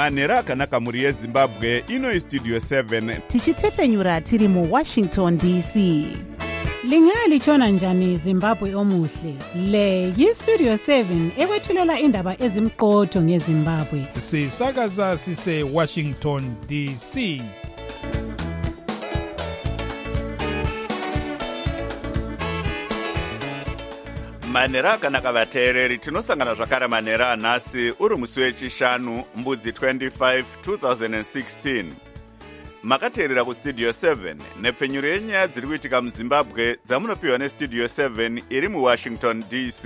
manhero akanaka mhuri yezimbabwe. Ino istudio 7 tichitefenyura tiri muWashington DC. Lingalitshona njani Zimbabwe omuhle? Le yiStudio 7 ekwethulela indaba ezimqotho ngeZimbabwe. Sisakaza sise Washington DC. manhero akanaka vateereri, tinosangana zvakare manhero anhasi uri musi wechishanu mbudzi 25 2016. Makateerera kustudio 7 nepfenyuro yenyaya dziri kuitika muzimbabwe dzamunopiwa nestudio 7 iri muWashington DC.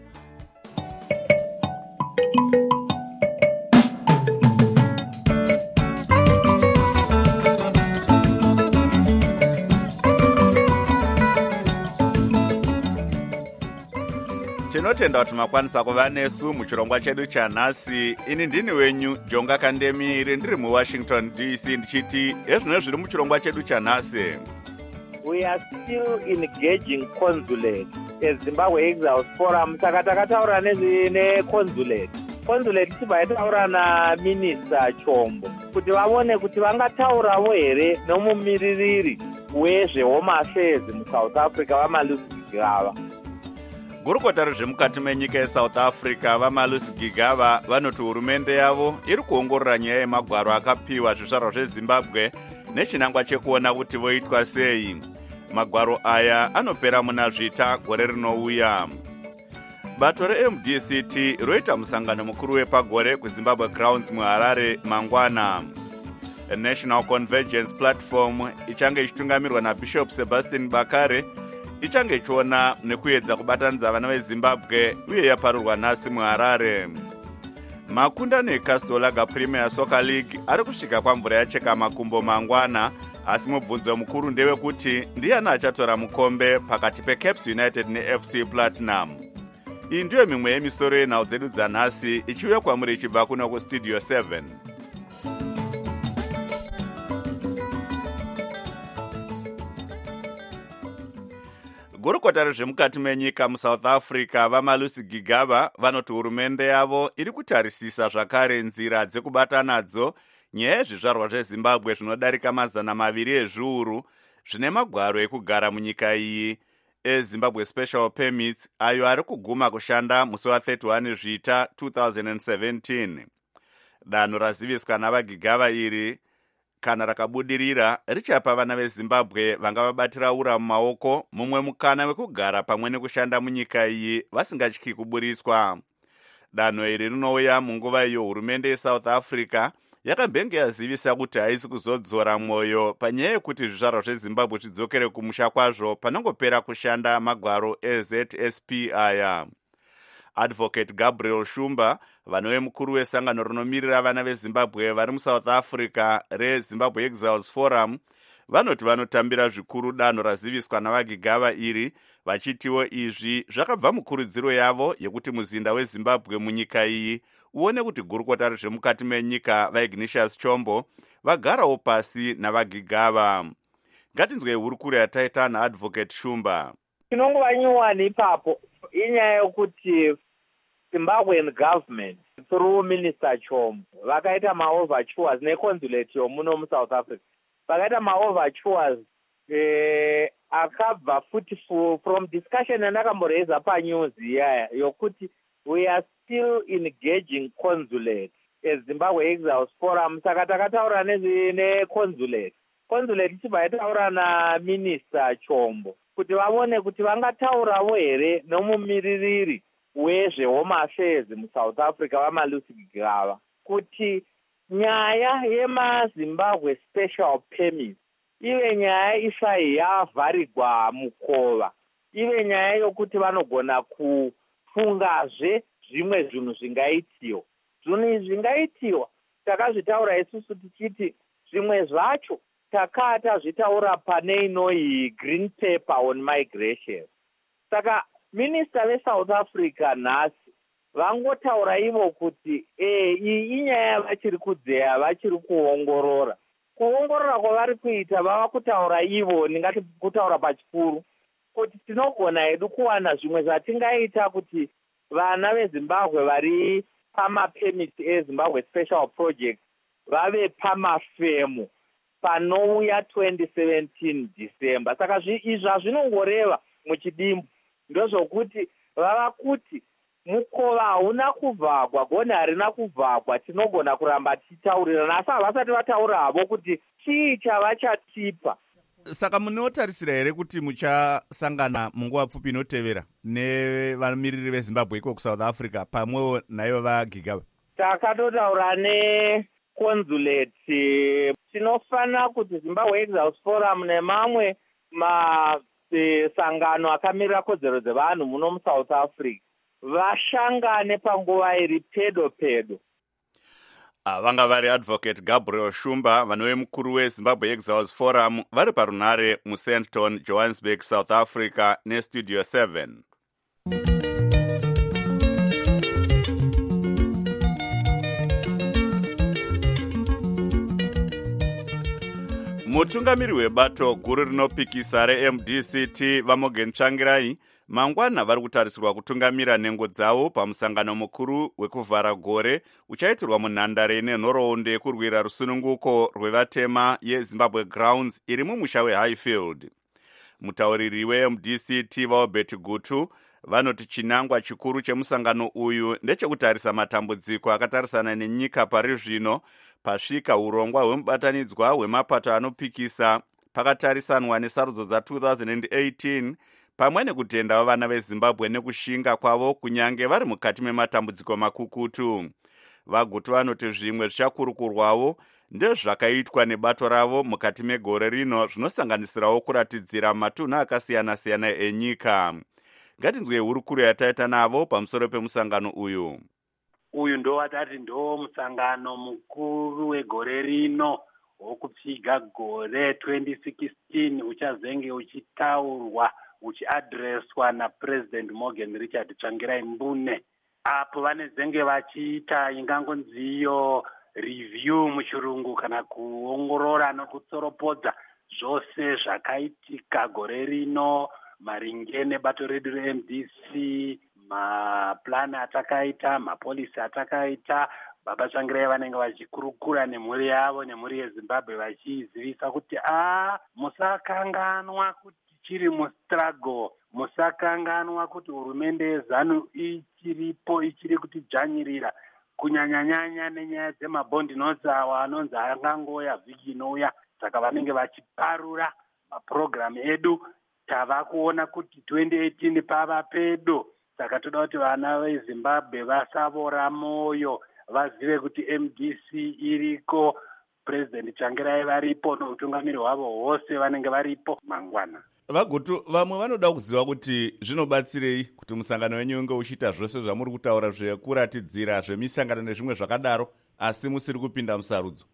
Tinotenda kuti makwanisa kuva nesu muchirongwa chedu chanhasi. Ini ndini wenyu Jonga Kandemiri, ndiri muWashington DC ndichiti ezvino zviri muchirongwa chedu chanhasi. We are still engaging consulate as Zimbabwe Exiles Forum. Saka takataura neconsulate. Consulate tichibva yataura naMinista Chombo kuti vaone kuti vangataurawo here nomumiririri wezvehome affairs muSouth Africa vaMalusi Gigaba. Gurukota rezvemukati menyika yeSouth Africa vaMalusi Gigaba vanoti hurumende yavo iri kuongorora nyaya yemagwaro akapiwa zvizvarwa zveZimbabwe nechinangwa chekuona kuti voitwa sei. Magwaro aya anopera muna Zvita gore rinouya. Bato reMDCT roita musangano mukuru wepagore kuZimbabwe Grounds muHarare mangwana. National Convergence Platform ichange ichitungamirwa naBishop Sebastian Bakare ichange ichiona nekuedza kubatanidza vana veZimbabwe uye yaparurwa nhasi muHarare. Makundano eCastor Lager Premier Soccer League ari kusvika kwamvura yacheka makumbo mangwana, asi mubvunzo mukuru ndewekuti ndiani achatora mukombe pakati peCaps United neFC Platinum. Iyi ndiyo mimwe yemisoro yenhau dzedu dzanhasi ichiuya kwamuri ichibva kuno kustudio 7. Gurukota rezvemukati menyika muSouth Africa vaMalusi Gigaba vanoti hurumende yavo iri kutarisisa zvakare nzira dzekubata nadzo nyaya yezvizvarwa zveZimbabwe zvinodarika 200 ezviuru zvine magwaro ekugara munyika iyi eZimbabwe Special Permits ayo ari kuguma kushanda musi wa31 Zvita 2017. Danho raziviswa navaGigaba iri kana rakabudirira richapa vana veZimbabwe vanga vabatira ura mumaoko mumwe mukana wekugara pamwe nekushanda munyika iyi vasingatyi kuburiswa. Danho iri rinouya munguva iyo hurumende yeSouth Africa yakambenge yazivisa kuti haisi kuzodzora mwoyo panyaya yekuti zvizvarwa zveZimbabwe zvidzokere kumusha kwazvo panongopera kushanda magwaro eZSP aya. Advocate Gabriel Shumba, vanove mukuru wesangano rinomirira vana veZimbabwe vari muSouth Africa reZimbabwe Exiles Forum, vanoti vanotambira zvikuru danho raziviswa navaGigaba iri, vachitiwo izvi zvakabva mukurudziro yavo yekuti muzinda weZimbabwe munyika iyi uone kuti gurukota rezvemukati menyika vaIgnatius Chombo vagarawo pasi navaGigaba. Ngatinzwei hurukuro yataita naAdvocate Shumba. Chinongova nyuwani ipapo inyaya yokuti Zimbabwean government through Minister Chombo vakaita maovertures neconsulate yomuno muSouth Africa vakaita maovertures akabva futi from discussion yandakamboreza panews yaya yokuti we are still engaging consulate as Zimbabwe Exiles Forum. Saka takataura neconsulate ichibva yataura naMinista Chombo kuti vaone kuti vangataurawo here nomumiririri wezvehome affairs muSouth Africa vaMalusi Gigaba kuti nyaya yemaZimbabwe Special Permits ive nyaya isai yavharigwa mukova, ive nyaya yokuti vanogona kufungazve zvimwe zvinhu zvingaitiwa. Zvinhu izvi zvingaitiwa takazvitaura isusu tichiti zvimwe zvacho takatazvitaura pane inoi green paper on migration. Saka Minister veSouth Africa nhasi vangotaura ivo kuti iyi inyaya vachiri kudzeya vachiri kuongorora. Kuongorora kwavari kuita vava kutaura ivo, ndingati kutaura pachikuru, kuti tinogona hedu kuwana zvimwe zvatingaita kuti vana veZimbabwe vari pamapemiti ezimbabwe special project vave pamafemu panouya 2017 December. Saka izvi hazvinongoreva muchidimbu ndozvokuti vava kuti mukova hauna kuvhagwa, gonhi harina kuvhagwa, tinogona kuramba tichitaurirana, asi havasati vataura havo kuti chii chavachatipa. Saka munotarisira here kuti muchasangana munguva pfupi inotevera nevamiriri veZimbabwe iko kuSouth Africa pamwewo naivo vaGigaba? Takatotaura neconsulate, tinofanira kuti Zimbabwe Exiles Forum nemamwe masangano akamirira kodzero dzevanhu muno muSouth Africa vashangane panguva iri pedo pedo. Vanga vari Advocate Gabriel Shumba, vanove mukuru weZimbabwe Exiles Forum, vari parunare muSandton, Johannesburg, South Africa, neStudio 7. Mutungamiri webato guru rinopikisa reMDCT Vamogen Tsvangirai mangwana vari kutarisirwa kutungamira nhengo dzavo pamusangano mukuru wekuvhara gore uchaitirwa munhandare nenhoroondo yekurwira rusununguko rwevatema yeZimbabwe Grounds iri mumusha weHighfield. Mutauriri weMDCT vaObert Gutu vanoti chinangwa chikuru chemusangano uyu ndechekutarisa matambudziko akatarisana nenyika pari zvino pasvika urongwa hwemubatanidzwa hwemapato anopikisa pakatarisanwa nesarudzo dza2018 pamwe nekutenda vavana veZimbabwe nekushinga kwavo kunyange vari mukati mematambudziko makukutu. Vagutu vanoti zvimwe zvichakurukurwawo ndezvakaitwa nebato ravo mukati megore rino zvinosanganisirawo kuratidzira matunhu akasiyana-siyana enyika. Ngatinzwe hurukuru yataita navo pamusoro pemusangano uyu. Uyu ndo watati ndo musangano mukuru wegore rino wokupfiga gore 2016 uchazenge uchitaurwa uchiadreswa naPresident Morgan Richard Tsvangirai Mbune. Apo vanezenge vachiita ingangonziyo review muchirungu kana kuongorora nokutsoropodza zvose zvakaitika gore rino maringe nebato redu reMDC, maplani atakaita, mapolisi atakaita. Baba Tsvangirai vanenge vachikurukura nemhuri yavo, nemhuri yeZimbabwe vachizivisa kuti musakanganwa kuti chiri mustruggle, musakanganwa kuti hurumende yeZanu ichiripo, ichiri kutidzvanyirira kunyanyanyanya nenyaya dzemabhondi notes awa anonzi angangoya vhiki inouya. Saka vanenge vachiparura mapurogiramu edu. Tava kuona kuti 2018 pava pedo. Saka toda kuti vana veZimbabwe vasavora moyo, vazive kuti MDC iriko, President Tsvangirai varipo, noutungamiri hwavo hwose vanenge varipo mangwana. Vagutu, vamwe vanoda kuziva kuti zvinobatsirei kuti musangano wenyu unge uchiita zvose zvamuri kutaura zvekuratidzira zvemisangano nezvimwe zvakadaro asi musiri kupinda musarudzo?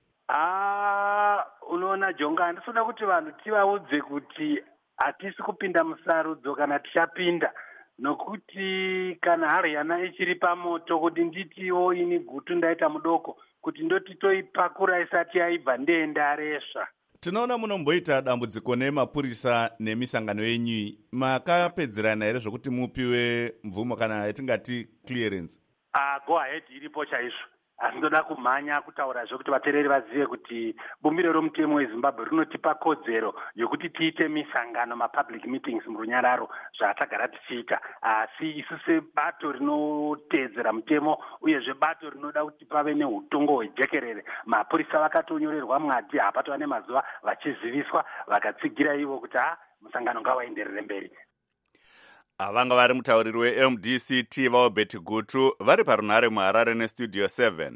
Unoona Jonga, handisoda kuti vanhu tivaudze kuti hatisi kupinda musarudzo kana tichapinda, nokuti kana haryana ichiri pamoto kuti nditiwo ini Gutu ndaita mudoko kuti ndotitoipakura isati yaibva ndenda resva. Tinoona munomboita dambudziko nemapurisa nemisangano yenyu, makapedzerana here zvokuti mupiwe mvumo kana yatingati clearance? Go ahead iripo chaizvo. Asi ndoda kumhanya kutaura zvokuti vateereri vazive kuti bumbiro romutemo weZimbabwe rinotipa kodzero yokuti tiite misangano, mapublic meetings murunyararo zvatagara tichiita. Asi isu sebato rinoteedzera mutemo uyezve bato rinoda kuti pave neutongo hwejekerere, mapurisa vakatonyorerwa mwadi hapatova nemazuva vachiziviswa, vakatsigira ivo kuti musangano ngavaenderere mberi. Vanga vari mutauriri weMDCT vaObert Gutu vari parunare muHarare neStudio 7.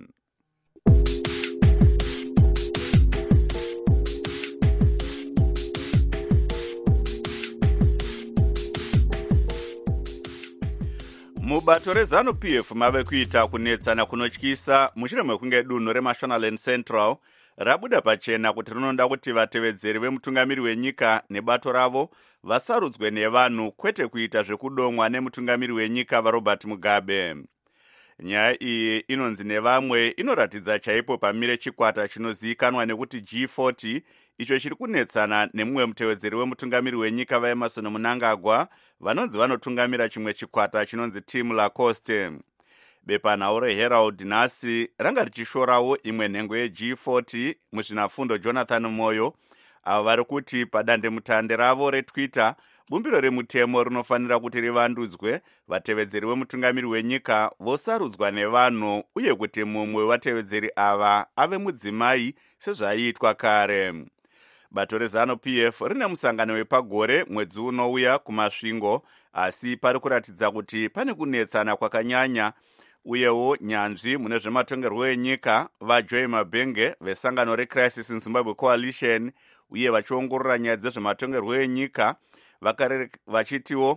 Mubato reZanu-PF mave kuita kunetsana kunotyisa mushure mekunge dunhu reMashonaland Central rabuda pachena kuti rinoda kuti vatevedzeri vemutungamiri wenyika nebato ravo vasarudzwe nevanhu kwete kuita zvekudomwa nemutungamiri wenyika vaRobert Mugabe. Nyaya iyi inonzi nevamwe inoratidza chaipo pamire chikwata chinozivikanwa nekuti G40 icho chiri kunetsana nemumwe mutevedzeri wemutungamiri wenyika vaEmerson Mnangagwa vanonzi vanotungamira chimwe chikwata chinonzi Team Lacoste. bepanhau reherald nhasi ranga richishorawo imwe nhengo yeG40 muzvinafundo Jonathan Moyo avo vari kuti padandemutande ravo retwitter bumbiro remutemo rinofanira kuti rivandudzwe, vatevedzeri vemutungamiri wenyika vosarudzwa nevanhu uye kuti mumwe wevatevedzeri ava ave mudzimai sezvaiitwa kare. Bato reZANU-PF rine musangano wepagore mwedzi unouya kumasvingo, asi pari kuratidza kuti pane kunetsana kwakanyanya. Uyewo nyanzvi mune zvematongerwo enyika vaJoy Mabenge vesangano reCrisis in Zimbabwe Coalition uye vachiongorora nyaya dzezvematongerwo enyika vachitiwo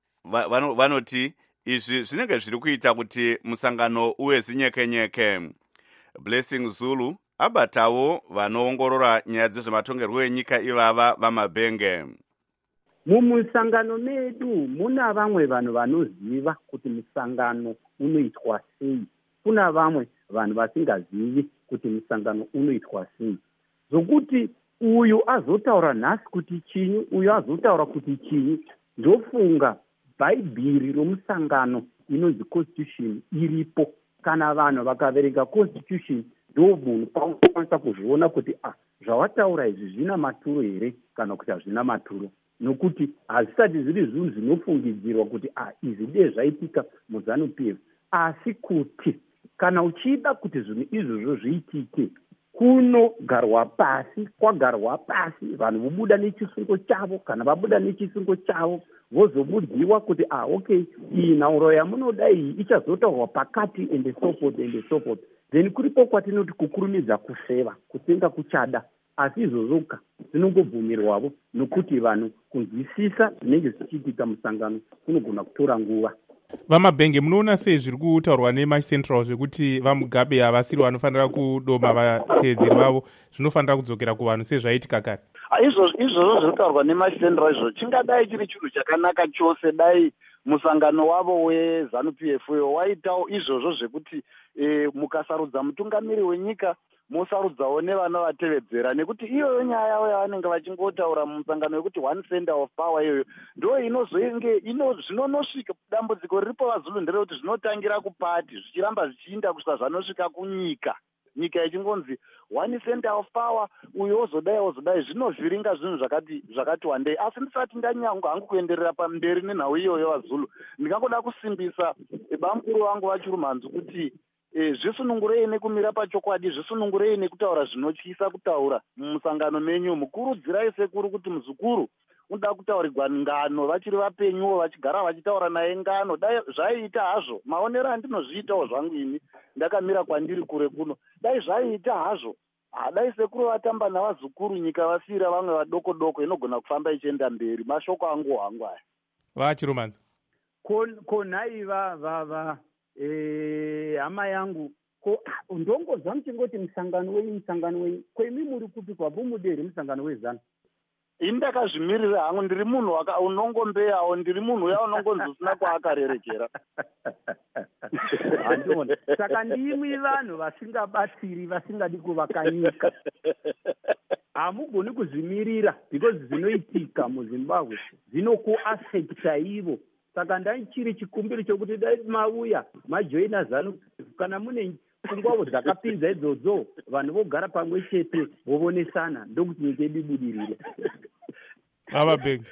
vanoti izvi zvinenge zviri kuita kuti musangano uwe zinyekenyeke. Blessing Zulu abatawo vanoongorora nyaya dzezvematongerwo enyika ivava vaMabenge. Mumusangano medu muna vamwe vanhu vanoziva kuti musangano unoitwa sei, kuna vamwe vanhu vasingazivi kuti musangano unoitwa sei, zvokuti uyu azotaura nhasi kuti chinyi, uyu azotaura kuti chinyi. Ndofunga bhaibhiri romusangano inonzi constitution iripo. Kana vanhu vakaverenga constitution ndo munhu paunokwanisa kuzviona kuti zvawataura izvi zvina maturo here kana kuti hazvina maturo, nokuti hazvisati zviri zvinhu zvinofungidzirwa kuti izvi dei zvaitika muZANU-PF, asi kuti kana uchida kuti zvinhu izvozvo zviitike kunogarwa pasi, kwagarwa pasi vanhu vobuda nechisungo chavo, kana vabuda nechisungo chavo vozobudziwa kuti okay, iyi nhauro yamunoda iyi ichazotaurwa pakati and so forth and so forth. Then kuripo kwatinoti kukurumidza kuseva kutenga kuchada, asi izvozvoka zvinongobvumirwavo nokuti vanhu kunzwisisa zvinenge zvichiitika musangano kunogona kutora nguva. VaMabenge, munoona sei zviri kutaurwa nemaCentral zvekuti vaMugabe havasiri vanofanira kudoma vatevedzeri vavo, zvinofanira kudzokera kuvanhu sezvaitika kare? Izvozvo zvinotaurwa nemaCentral izvo chingadai chiri chinhu chakanaka chose dai musangano wavo weZANU-PF waitawo izvozvo zvekuti mukasarudza mutungamiri wenyika mosarudzawo nevana vatevedzera, nekuti iyoyo nyaya yavo yavanenge vachingotaura mumusangano wekuti one center of power iyoyo ndo inozoenge zvinonosvika dambudziko riripo vaZulu nderekuti zvinotangira kupati zvichiramba zvichiinda kusvika zvanosvika kunyika, nyika ichingonzi one center of power, uyu ozodai zvinovhiringa zvinhu zvakati wandei. Asi ndisati ndanyangwa hangu kuenderera pamberi nenhau iyoyo vaZulu, ndingangoda kusimbisa bamukuru vangu vaChirumhanzu kuti zvisunungurei nekumira pachokwadi, zvisunungurei nekutaura zvinotyisa kutaura mumusangano menyu. Mukurudzirai sekuru kuti muzukuru unoda kutaurirwa ngano vachiri vapenyuwo, vachigara vachitaura naye ngano. Dai zvaiita hazvo, maonero andinozviitawo zvangu ini ndakamira kwandiri kure kuno, dai zvaiita hazvo, dai sekuru vatamba navazukuru, nyika vasiyira vamwe vadoko doko inogona kufamba ichienda mberi. Mashoko angu hangu aya. VaChirumhanzu, konhai hama yangu, ndongozva muchingoti musangano wenyu, kwemi muri kupi kwabumuderi musangano weZANU? Ini ndakazvimirira hangu, ndiri munhu unongombeyawo, ndiri munhu uya unongonzi usina kwaakarerekera. Handona, saka ndimwi vanhu vasingabatsiri, vasingadi kuvaka nyika. Hamugoni kuzvimirira because zvinoitika muZimbabwe zvinokuafekta ivo. Saka ndaichiri chikumbiro chokuti dai mauya majoina ZANU, kana mune pfungwavo dzakapinza idzodzo, vanhu vogara pamwe chete vovonesana, ndokuti nyika yedu ibudirire. VaMabenge,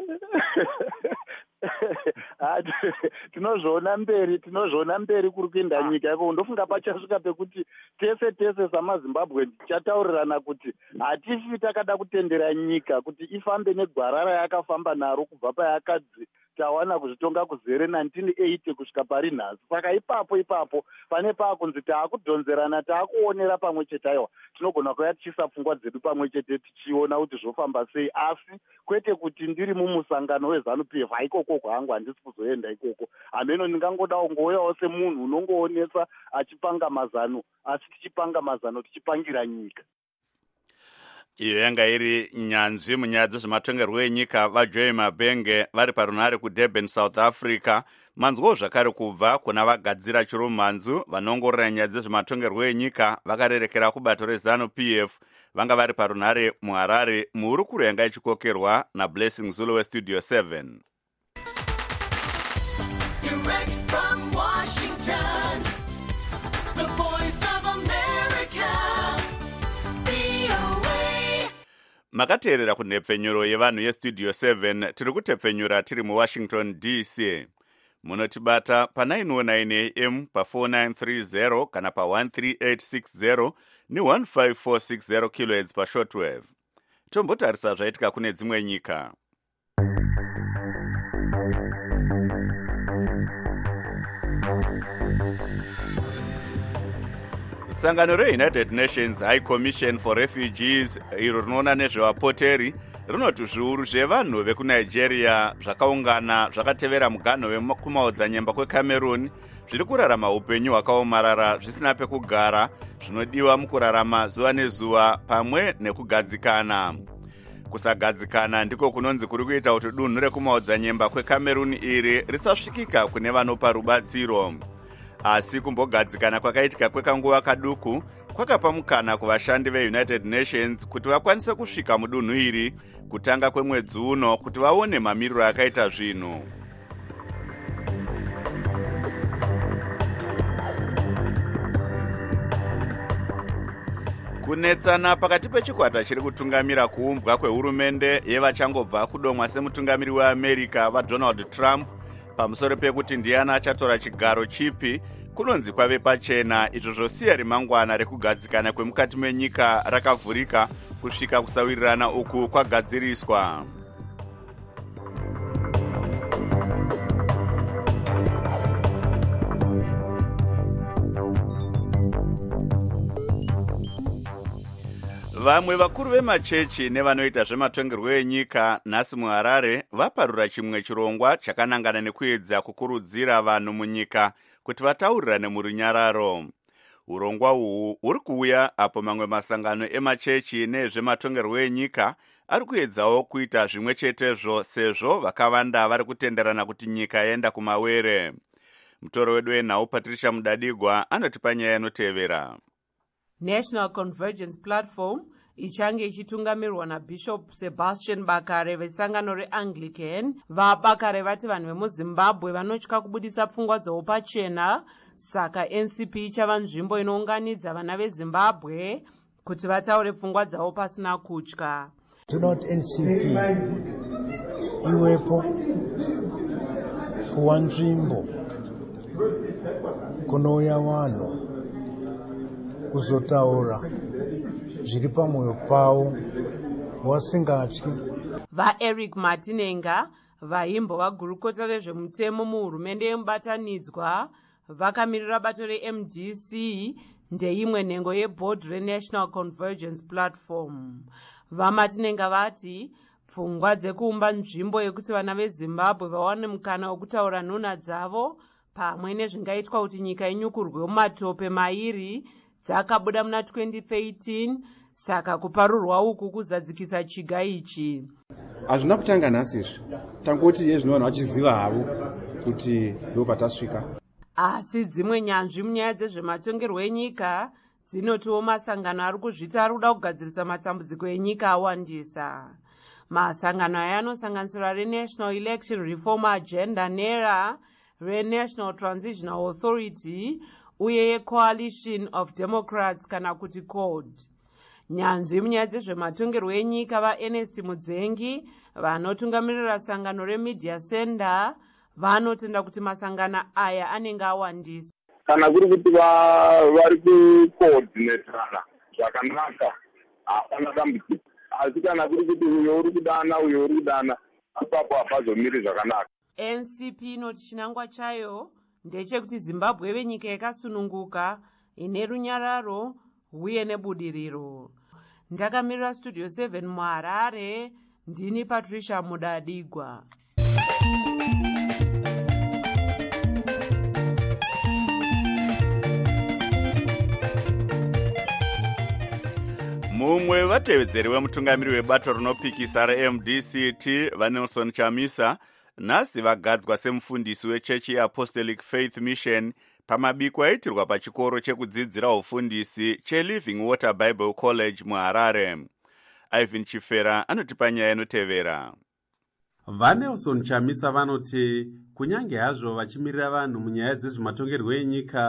tinozviona mberi kuri kuenda nyika yako. Ndofunga pachasvika pekuti tese samaZimbabwe tichataurirana kuti hatifi takada kutendera nyika kuti ifambe negwara rayakafamba naro kubva payakadzi tawana kuzvitonga kuzere 1980 kusvika pari nhasi. Saka ipapo pane pakunzi taakudhonzerana, taakuonera pamwe chete, aiwa tinogona kuya tichisa pfungwa dzedu pamwe chete tichiona kuti zvofamba sei, asi kwete kuti ndiri mumusangano weZANU-PF. Haikoko kwangu, handisi kuzoenda ikoko. Hameno ndingangodawo ngoyawo semunhu unongoonesa achipanga mazano, asi tichipanga mazano tichipangira nyika. Iyo yanga iri nyanzvi munyaya dzezvematongerwo enyika vaJoy Mabenge vari parunhare kuDurban, South Africa. Manzwawo zvakare kubva kuna vagadzira Chirumhanzu vanoongorora nyaya dzezvematongerwo enyika vakarerekera kubato reZANU-PF, vanga vari parunhare muHarare. Muhurukuro yanga ichikokerwa naBlessing Zulu weStudio 7. Direct from Washington. makateerera kunhepfenyuro yevanhu yestudio 7 tiri kutepfenyura tiri muwashington dc. Munotibata pa919 am pa4930 kana pa13860 ne15460 kHz pashortwave. Tombotarisa zvaitika kune dzimwe nyika. Sangano reUnited Nations High Commission for Refugees iro rinoona nezvevapoteri rinoti zviuru zvevanhu vekunigeria zvakaungana zvakatevera muganho wekumaodzanyemba kweCameroon zviri kurarama upenyu hwakaomarara zvisina pekugara zvinodiwa mukurarama zuva nezuva pamwe nekugadzikana. Kusagadzikana ndiko kunonzi kuri kuita kuti dunhu rekumaodzanyemba kweCameroon iri risasvikika kune vanopa rubatsiro. Asi kumbogadzikana kwakaitika kwekanguva kaduku kwakapa mukana kuvashandi veUnited Nations kuti vakwanise kusvika mudunhu iri kutanga kwemwedzi uno kuti vaone mamiriro akaita zvinhu. Kunetsana pakati pechikwata chiri kutungamira kuumbwa kwehurumende yevachangobva kudomwa semutungamiri weAmerica vaDonald Trump pamusoro pekuti ndiani achatora chigaro chipi kunonzi kwave pachena, izvo zvosiya remangwana rekugadzikana kwemukati menyika rakavhurika kusvika kusawirirana uku kwagadziriswa. Vamwe vakuru vemachechi nevanoita zvematongerwo enyika nhasi muHarare vaparura chimwe chirongwa chakanangana nekuedza kukurudzira vanhu munyika kuti vataurirane murunyararo. Urongwa uhu uri kuuya apo mamwe masangano emachechi nezvematongerwo enyika ari kuedzawo kuita zvimwe chetezvo sezvo vakawanda vari kutenderana kuti nyika yaenda kumawere. Mutoro wedu wenhau Patricia Mudadigwa anotipa nyaya inotevera. National Convergence Platform ichange ichitungamirwa naBishop Sebastian Bakare vesangano reAnglican. VaBakare vati vanhu vemuZimbabwe vanotya kubudisa pfungwa dzavo pachena, saka NCP ichava nzvimbo inounganidza vana veZimbabwe kuti vataure pfungwa dzavo pasina kutya. Tinoti NCP iwepo kuwa nzvimbo kunouya vanhu kuzotaura zviri pamwoyo pavo vasingatyi. VaEric Martinenga vaimbo vagurukota rezvemutemo muhurumende yemubatanidzwa vakamirira bato reMDC ndeimwe nhengo yeboard reNational Convergence Platform. VaMartinenga vati pfungwa dzekuumba nzvimbo yekuti vana veZimbabwe vawane mukana wekutaura nhunha dzavo pamwe nezvingaitwa kuti nyika inyukurwe mumatope mairi dzakabuda muna 2013, saka kuparurwa uku kuzadzikisa chiga ichi. Hazvina kutanga nhasi izvi, tangoti yezvino vanhu vachiziva havo kuti ndo patasvika. Asi dzimwe nyanzvi munyaya dzezvematongerwo enyika dzinotiwo masangano ari kuzvita ari kuda kugadzirisa matambudziko enyika awandisa. Masangano aya anosanganisira reNational Election Reform Agenda NERA, reNational Transitional Authority uye yeCoalition of Democrats kana kuti CODE. Nyanzvi munyaya dzezvematongerwo enyika vaErnest Mudzengi vanotungamirira sangano reMedia Center vanotenda kuti masangano aya anenge awandisa. Kana kuri kuti vari kukoordineterana zvakanaka hapana dambudziko, asi kana kuri kuti uyo uri kudana apapo hapazomiri zvakanaka. NCP inoti chinangwa chayo ndechekuti Zimbabwe ive nyika yakasununguka ine runyararo uye nebudiriro. Ndakamirira Studio 7 muHarare, ndini Patricia Mudadigwa. Mumwe vatevedzeri wemutungamiri webato rinopikisa reMDCT vaNelson Chamisa nhasi vagadzwa semufundisi wechechi yeApostolic Faith Mission pamabiko aitirwa pachikoro chekudzidzira ufundisi cheLiving Water Bible College muHarare. Ivan Chifera anotipa nyaya inotevera. VaNelson Chamisa vanoti kunyange hazvo vachimirira vanhu munyaya dzezvematongerwo enyika,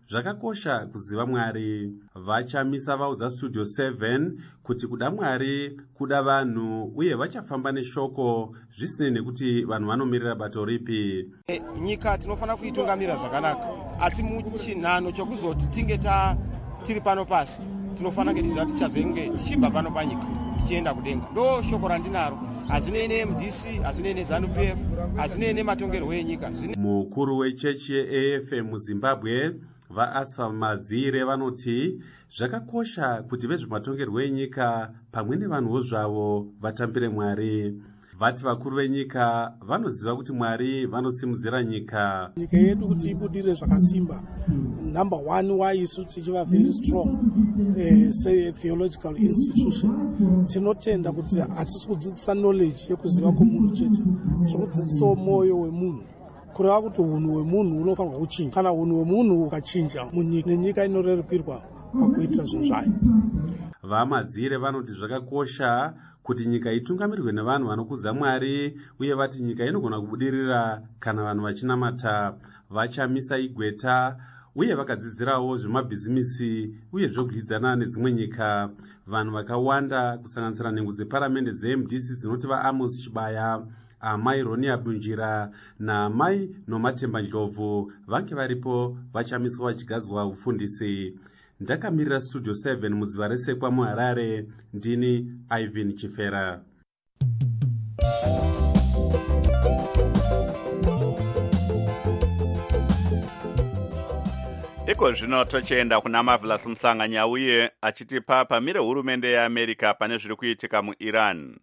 zvakakosha kuziva Mwari. Vachamisa vaudza Studio 7 kuti kuda Mwari kuda vanhu uye vachafamba neshoko zvisine nekuti vanhu vanomirira bato ripi. Nyika tinofana kuitungamira zvakanaka, asi muchinhano chokuzoti tinge tiri pano pasi tinofana ngetiziva tichazenge tichibva pano panyika tichienda kudenga. Ndo shoko randinaro, hazvinei neMDC, hazvinei neZANU-PF, hazvinei nematongerwo enyika. Mukuru wechechi yeAFM muZimbabwe vaAsfa Madzire vanoti zvakakosha kuti vezvematongerwo enyika pamwe nevanhuwo zvavo vatambire Mwari. Vati vakuru venyika vanoziva kuti Mwari vanosimudzira nyika. Nyika yedu kuti ibudire zvakasimba, number one why isu tichiva very strong say a theological institution, tinotenda kuti hatisi kudzidzisa knowledge yekuziva kwomunhu chete, tiri kudzidzisawo mwoyo wemunhu, kureva kuti unhu hwemunhu unofanirwa kuchinja. Kana unhu hwemunhu ukachinja munyika, nenyika inorerukirwa pakuita zvinhu zvayo. VaMadzire vanoti zvakakosha kuti nyika itungamirwe nevanhu vanokudza Mwari, uye vati nyika inogona kubudirira kana vanhu vachinamata. Vachamisa igweta uye vakadzidzirawo zvemabhizimisi uye zvokudyidzana nedzimwe nyika. Vanhu vakawanda kusanganisira nhengo dzeparamende dzeMDC dzinoti vaAmos Chibaya, Amai Ronia Bunjira naamai Nomatemba Ndlovu vange varipo vachamiswa vachigadzwa ufundisi. Ndakamirira Studio 7 mudziva resekwa muHarare, ndini Ivan Chifera. Iko zvino tochienda kuna Marvelous Mhlanganyauye achitipa pamire hurumende yeAmerica pane zviri kuitika muIran.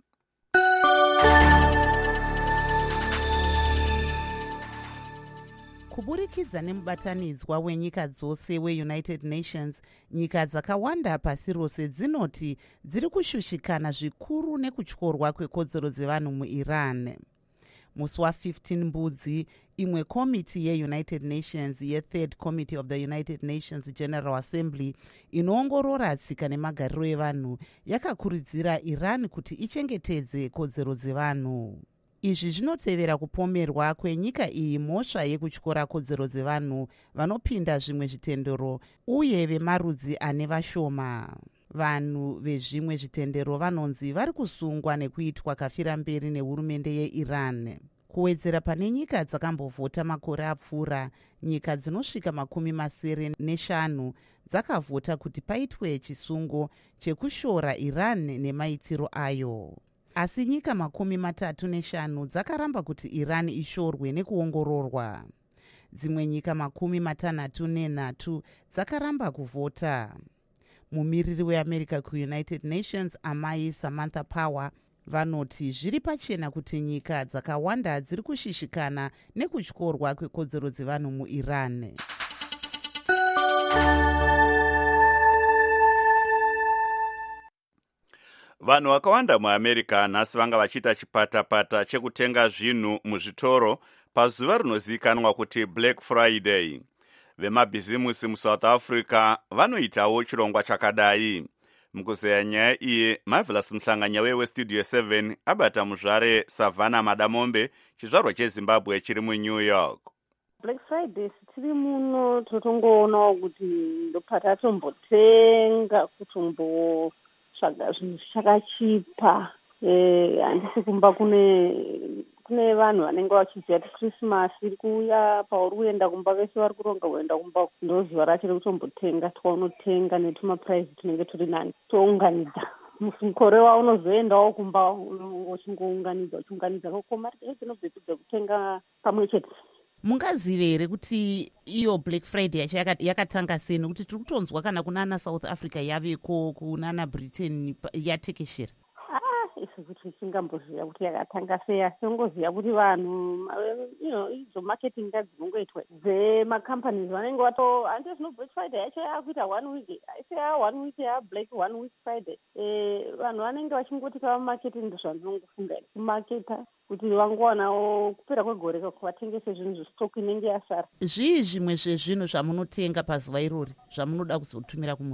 Kuburikidza nemubatanidzwa wenyika dzose weUnited Nations, nyika dzakawanda pasi rose dzinoti dziri kushushikana zvikuru nekutyorwa kwekodzero dzevanhu muIran. Musi wa15 Mbudzi, imwe komiti yeUnited Nations ye3rd Committee of the United Nations General Assembly inoongorora tsika nemagariro evanhu yakakurudzira Iran kuti ichengetedze kodzero dzevanhu. Izvi zvinotevera kupomerwa kwenyika iyi mhosva yekutyora kodzero dzevanhu vanopinda zvimwe zvitendero uye vemarudzi ane vashoma. Vanhu vezvimwe zvitendero vanonzi vari kusungwa nekuitwa kafira mberi nehurumende yeIran. Kuwedzera pane nyika dzakambovhota makore apfuura, nyika dzinosvika 95 dzakavhota kuti paitwe chisungo chekushora Iran nemaitiro ayo. Asi nyika 35 dzakaramba kuti Iran ishorwe nekuongororwa. Dzimwe nyika 63 dzakaramba kuvhota. Mumiriri weAmerica kuUnited Nations, Amai Samantha Power, vanoti zviri pachena kuti nyika dzakawanda dziri kushishikana nekutyorwa kwekodzero dzevanhu muIran. Vanhu vakawanda muAmerica nhasi vanga vachiita chipatapata chekutenga zvinhu muzvitoro pazuva rinozivikanwa kuti Black Friday. Vemabhizimusi muSouth Africa vanoitawo chirongwa chakadai. Mukuzeya nyaya iyi, Marvelous Mhlanganyauye weStudio 7 abata muzvare Savannah Madamombe, chizvarwa cheZimbabwe chiri muNew York. Black Friday tiri muno totongoonawo kuti ndopata tombotenga kutombotsvaga zvinhu chakachipa. Handisi kumba kune vanhu vanenge vachiziva kuti Christmas iri kuuya, pauri kuenda kumba, vese vari kuronga kuenda kumba, ndozuva racho rekutombotenga, twaunotenga netumapuraizi tunenge turi nani, tounganidza. Mukore waunozoendawo kumba uchiunganidza koko mari dzinobve kubva kutenga pamwe chete. Mungazive here kuti iyo Black Friday yacho yakatanga sei, nekuti tiri kutonzwa kana kunana South Africa yaveko, kunana Britain yatekeshera? Kuti tingamboziva kuti yakatanga sei, asi ungoziva kuti vanhu idzo marketing dzinongoitwa dzemacompanies vanenge hande zvino Black Friday yacho yakuita 1 week, aisi 1 week yaBlack 1 week Friday. Vanhu vanenge vachingoti pamamarketing ndozvandinongofunga kumaketa kuti vangowanawo kupera kwegore kako vatengese zvinhu zvestock inenge yasara. Zvii zvimwe zvezvinhu zvamunotenga pazuva irori zvamunoda kuzotumira kumusha?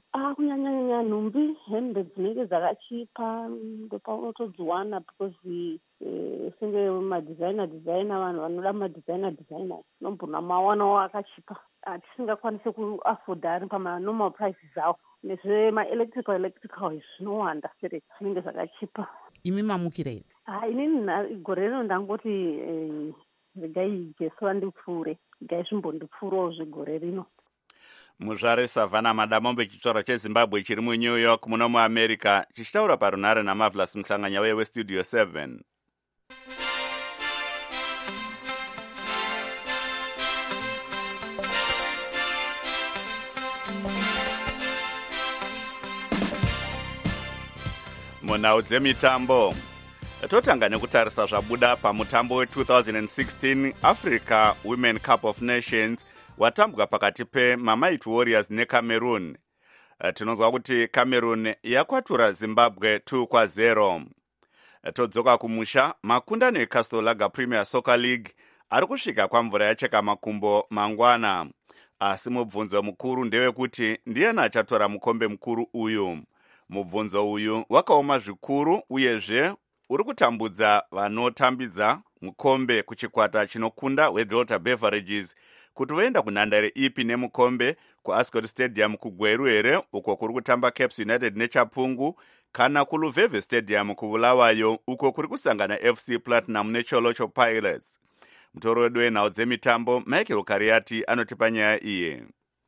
kunyanyanyanya nhumbi hembe dzinenge dzakachipa ndopaunotodziwana because senge madesigner vanhu vanoda madesigner nombona mawanawo akachipa atisingakwanisi kuafodha ari pamanormal prices avo nezvemaelectrical zvinowanda sere zvinenge zvakachipa. Imi mamukira here? Inini gore rino ndangoti regai jesu ndipfuure, regai zvimbondipfuurawo zvegore rino. Muzvare Savannah Madamombe, chitoro cheZimbabwe chiri muNew York muno muAmerica, chichitaura parunhare naMarvelous Muhlanganya weStudio 7. Munhau dzemitambo, totanga nekutarisa zvabuda pamutambo we2016 Africa Women Cup of Nations watambwa pakati peMamighty Warriors neCameroon. Tinonzwa kuti Cameroon yakwatura Zimbabwe 2-0. Todzoka kumusha, makunda neCastle Lager Premier Soccer League ari kusvika kwamvura yacheka makumbo mangwana. Asi mubvunzo mukuru ndewekuti ndiani achatora mukombe mukuru uyu. Mubvunzo uyu wakaoma zvikuru uyezve uri kutambudza vanotambidza mukombe kuchikwata chinokunda weDelta Beverages kuti voenda kunhandare ipi nemukombe kuAscot Stadium kuGweru here uko kuri kutamba Caps United neChapungu, kana kuLuveve Stadium kuBulawayo uko kuri kusangana FC Platinum neCholocho Pirates. Mutoro wedu wenhau dzemitambo Michael Kariati anotipa nyaya iye.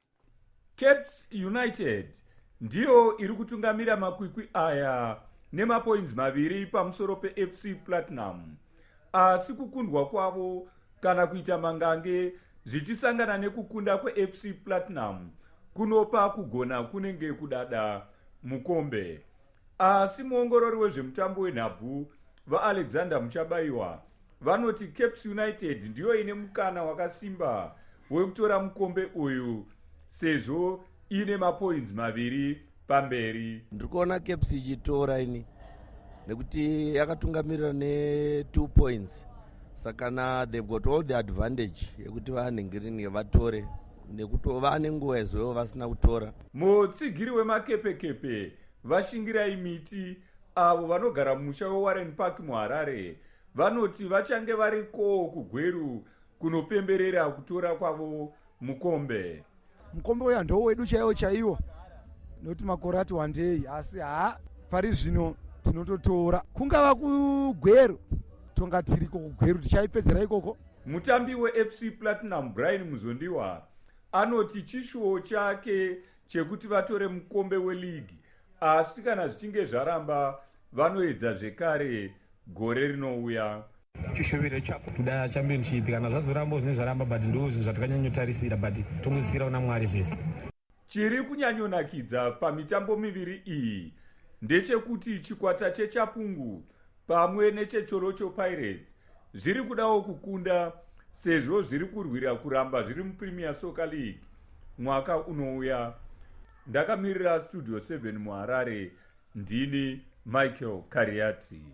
Caps United ndiyo iri kutungamira makwikwi aya nemapoints 2 pamusoro peFC Platinum, asi kukundwa kwavo kana kuita mangange zvichisangana nekukunda kweFC Platinum kunopa kugona kunenge kudada mukombe. Asi muongorori wezvemutambo wenhabvu vaAlexander Muchabayiwa vanoti Caps United ndiyo ine mukana wakasimba wekutora mukombe uyu sezvo ine mapoints 2 pamberi. Ndikuona Caps ichitora ini nekuti yakatungamirira ne2 points, sakana they've got all the advantage yekuti vanhengirini vatore nekuti vane nguva izvo vasina kutora. Mutsigiri wemakepekepe vashingirai miti avo vanogara mumusha weWarren Park muHarare vanoti vachange variko kuGweru kunopemberera kutora kwavo mukombe. Mukombe uya ndo wedu chaiwo noti makore ati wandei, asi pari zvino tinototora kungava kuGweru tonga tiriko kuGweru tichaipedzera ikoko. Mutambi weFC Platinum Brian Muzondiwa anoti chishuwo chake chekuti vatore mukombe weligi, asi kana zvichinge zvaramba vanoedza zvekare gore rinouya. Chishovero chako kuda championship kana zvazoramba zvinezvaramba, but ndo zvinhu zvatikanyanyotarisira, but tongosiyira una Mwari zvese. Chiri kunyanyonakidza pamitambo miviri iyi ndechekuti chikwata cheChapungu pamwe necheCholocho Pirates zviri kudawo kukunda sezvo zviri kurwira kuramba zviri muPremier Soccer League mwaka unouya. Ndakamirira Studio 7 muHarare, ndini Michael Kariati.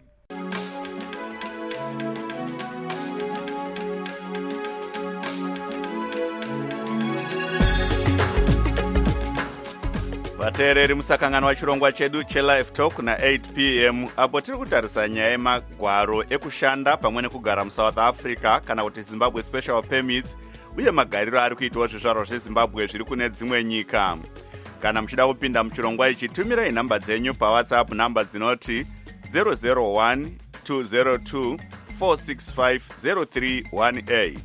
Vateereri musakanganwa chirongwa chedu cheLive Talk na 8 p.m. apo tiri kutarisa nyaya yemagwaro ekushanda pamwe nekugara muSouth Africa kana kuti Zimbabwe Special Permits uye magariro ari kuitwa zvizvarwa zveZimbabwe zviri kune dzimwe nyika. Kana muchida kupinda muchirongwa ichi, tumirai nhamba dzenyu paWhatsApp, nhamba dzinoti 001 202 465 0318.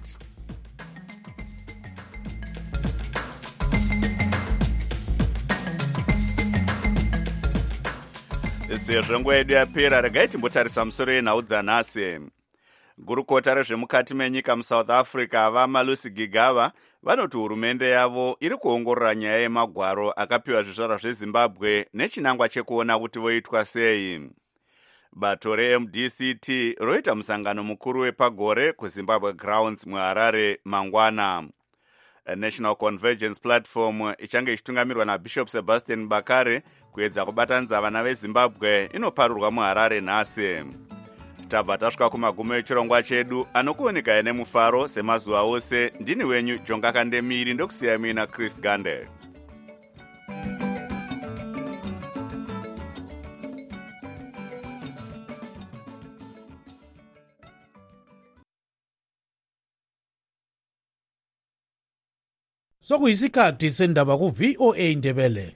Sezvo nguva yedu yapera, regai timbotarisa musoro yenhau dzanhasi. Gurukota rezvemukati menyika muSouth Africa vaMalusi Gigaba vanoti hurumende yavo iri kuongorora nyaya yemagwaro akapiwa zvizvarwa zveZimbabwe nechinangwa chekuona kuti voitwa sei. Bato reMDCT roita musangano mukuru wepagore kuZimbabwe Grounds muHarare mangwana. National Convergence Platform ichange ichitungamirwa naBishop Sebastian Bakare kuedza kubatanidza vana veZimbabwe inoparurwa muHarare nhasi. Tabva tasvika kumagumo echirongwa chedu, anokuoneka nemufaro semazuva ose. Ndini wenyu Jonga Kandemiri, ndokusiya mina Chris Gande. Sokuyisikhathi sendaba ku VOA Ndebele.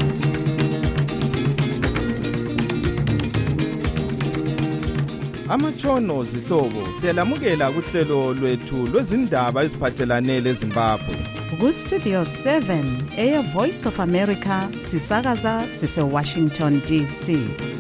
Amatshono zihlobo siyalamukela kuhlelo lwethu lwezindaba eziphathelane leZimbabwe. Ku Studio 7 Air Voice of America sisakaza sise Washington DC.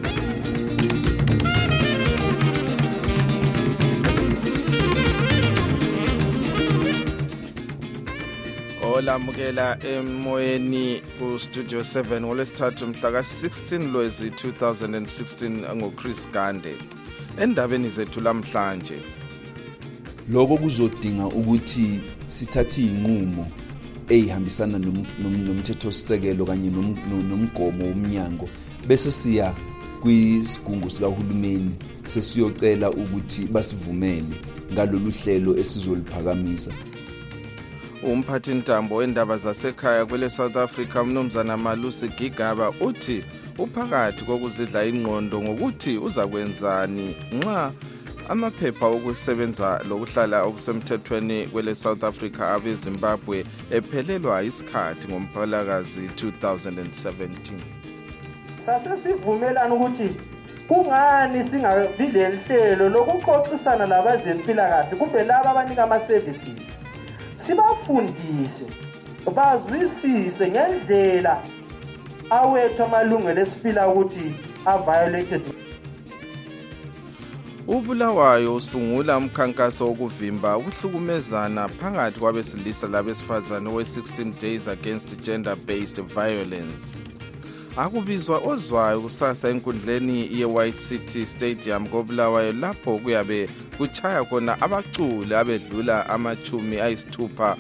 Olamukela emoyeni ku Studio 7 ngolesithathu mhla ka-16 Lwezi 2016 ngoChris Gande. Endabeni zethu lamhlanje, lokho kuzodinga ukuthi sithathe inqumo ehambisana nomthethosisekelo kanye nomgomo womnyango bese siya kwisigungu sikahulumeni sesiyocela ukuthi basivumele ngalolu hlelo esizoliphakamisa. Umphathi ntambo wendaba zasekhaya kwele South Africa Mnumzana Malusi Gigaba uthi uphakathi kokuzidla ingqondo ngokuthi uzakwenzani nxa amaphepha okusebenza lokuhlala okusemthethweni kwele South Africa abeZimbabwe ephelelwa isikhathi ngoMpalakazi 2017. Sasesivumelana ukuthi kungani singabi lehlelo lokuxoxisana labezempilakahle kumbe laba abanika ama-services, sibafundise bazwisise ngendlela awethu amalungelo esifila ukuthi a-violated. uBulawayo usungula umkhankaso wokuvimba ukuhlukumezana phakathi kwabesilisa labesifazane we-16 Days Against Gender-Based Violence. Akubizwa ozwayo kusasa enkundleni ye-White City Stadium koBulawayo lapho kuyabe kuchaya khona abaculi abedlula ama-60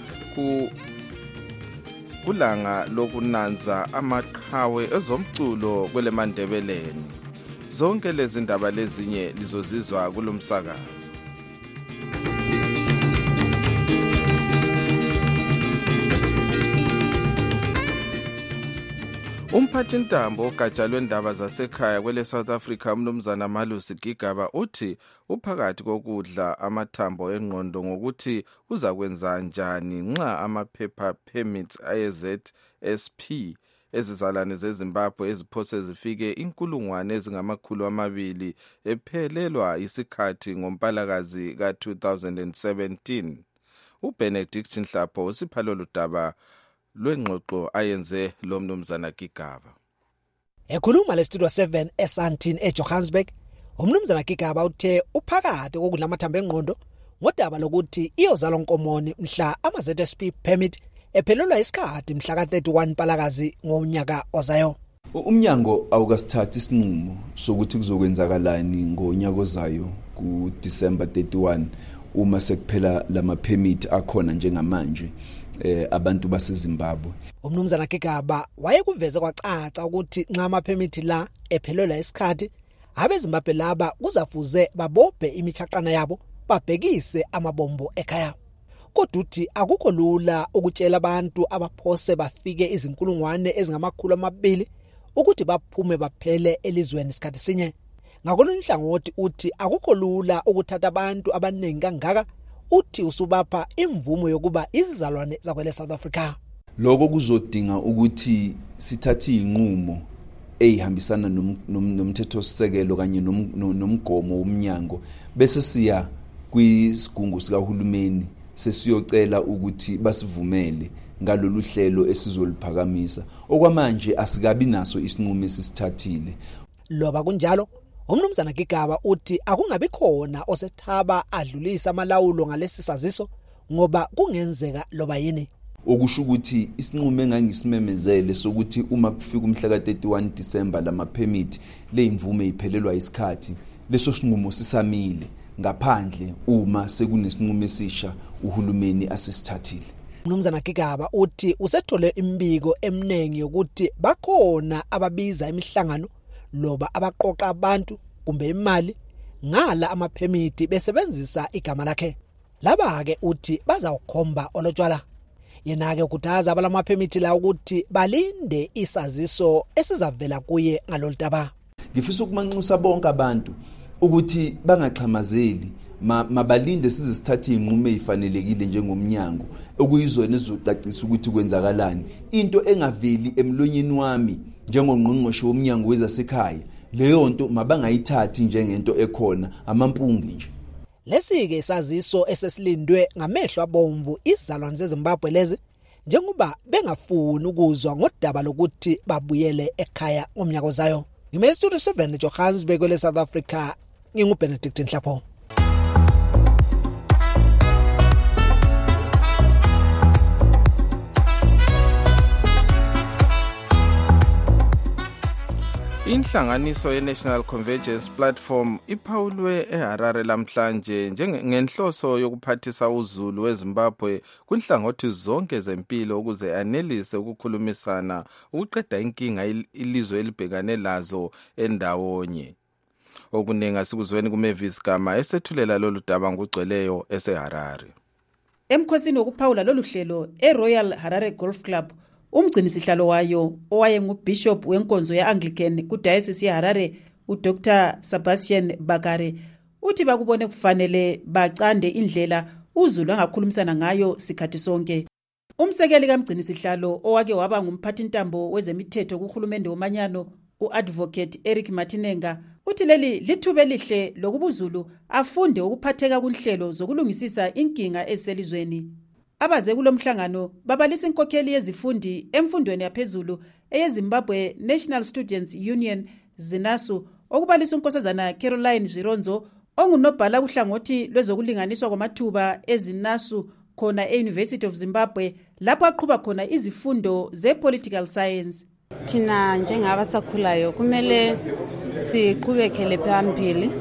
kulanga lokunanza amaqhawe ezomculo kwele Mandebeleni. Zonke lezi ndaba lezinye lizozizwa kulomsakazo. Umphathi ntambo ogatsha lwendaba zasekhaya kwele South Africa Mnumzana Malusi Gigaba uthi uphakathi kokudla amathambo engqondo ngokuthi uzakwenza njani nxa amaphepha permits aye-ZSP ezizalwane zeZimbabwe eziphose zifike 200,000 ephelelwa isikhathi ngoMpalakazi ka-2017. uBenedict Nhlapho usiphalo ludaba lwengxoxo ayenze lo Mnumzana Gigaba. Ekhuluma leStudio 7 eSandton eJohannesburg, uMnumzana Gigaba uthe uphakathi kokudla amathambo engqondo ngodaba lokuthi iyozalwa nkomoni mhla ama-ZSP permit ephelelwa isikhathi mhla ka-31 Mpalakazi ngonyaka ozayo. Umnyango awukasithatha isinqumo sokuthi kuzokwenzakalani ngonyaka ozayo ku-December 31 uma sekuphela lama permit akhona njengamanje abantu baseZimbabwe. uMnumzana Gigaba wayekuveze kwacaca ukuthi nxa ama-permit la ephelelwa isikhathi abeZimbabwe laba kuzafuze babophe imichaqana yabo babhekise amabombo ekhaya. Kodwa uthi akukho lula ukutshela abantu abaphose bafike 200,000 ukuthi baphume baphele elizweni isikhathi sinye. Ngakolunye uhlangothi uthi akukho lula ukuthatha abantu abaningi kangaka uthi usubapha imvumo yokuba izizalwane zakwele South Africa. Lokho kuzodinga ukuthi sithathe inqumo ehambisana nomthethosisekelo kanye nomgomo womnyango bese siya kwisigungu sikahulumeni sesiyocela ukuthi basivumele ngalolu hlelo esizoliphakamisa. Okwamanje asikabi naso isinqumo esisithathile. Loba kunjalo uMnumzana Gigaba uthi akungabi khona osethaba adlulisa amalawulo ngalesi saziso ngoba kungenzeka loba yini. Okusho ukuthi isinqumo engangisimemezele sokuthi uma kufika umhla ka-31 December lama permit leimvume iphelelwa isikhathi, leso sinqumo sisamile ngaphandle uma sekunesinqumo esisha uhulumeni asisithathile. uMnumzana Gigaba uthi usethole imbiko eminingi yokuthi bakhona ababiza imihlangano loba abaqoqa abantu kumbe imali ngala ama-permit besebenzisa igama lakhe. Laba-ke uthi bazawukhomba olotshwala. Yena-ke ukuthaza abalama-permit la ukuthi balinde isaziso esizavela kuye ngalolu daba. Ngifisa ukumanxusa bonke abantu ukuthi bangaxhamazeli mabalinde size sithathe inqumo ezifanelekile njengomnyango okuyizona ezizocacisa ukuthi kwenzakalani. Into engaveli emlonyeni wami njengongqongqoshe womnyango wezasekhaya leyo nto mabangayithathi njengento ekhona amampunge nje. Lesi-ke isaziso esesilindwe ngamehlo abomvu izalwane zeZimbabwe lezi njengoba bengafuni ukuzwa ngodaba lokuthi babuyele ekhaya ngomnyaka ozayo. Ngimestudio 7 Johannesburg kwele South Africa, nginguBenedict Nhlapho. Inhlanganiso ye-National Convergence Platform iphawulwe eHarare lamhlanje ngenhloso yokuphathisa uzulu weZimbabwe kunhlangothi zonke zempilo ukuze anelise ukukhulumisana ukuqeda inkinga ilizwe elibhekane lazo endawonye. Okuningi sikuzweni kuMavis Gama esethulela lolu daba ngugcweleyo eseHarare. Emkhosini wokuphawula lolu hlelo eRoyal Harare Golf Club, umgcinisihlalo wayo owayengubishop wenkonzo ye-Anglican kuDiocese yeHarare uDr Sebastian Bakare uthi bakubone kufanele bacande indlela uzulu angakhulumisana ngayo sikhathi sonke. Umsekeli kamgcinisihlalo owake waba ngumphathintambo wezemithetho kuhulumende womanyano uadvocate Eric Martinenga uthi leli lithuba elihle lokubuzulu afunde ukuphatheka kunhlelo zokulungisisa inkinga eselizweni. Abaze kulomhlangano babalisa inkokheli yezifundi emfundweni yaphezulu eyeZimbabwe National Students Union ZINASU okubalisa unkosazana Caroline Zironzo ongunobhala kuhlangothi lwezokulinganiswa kwamathuba eZINASU khona e-University of Zimbabwe lapho aqhuba khona izifundo ze-political science. Thina njengabasakhulayo kumele siqhubekele phambili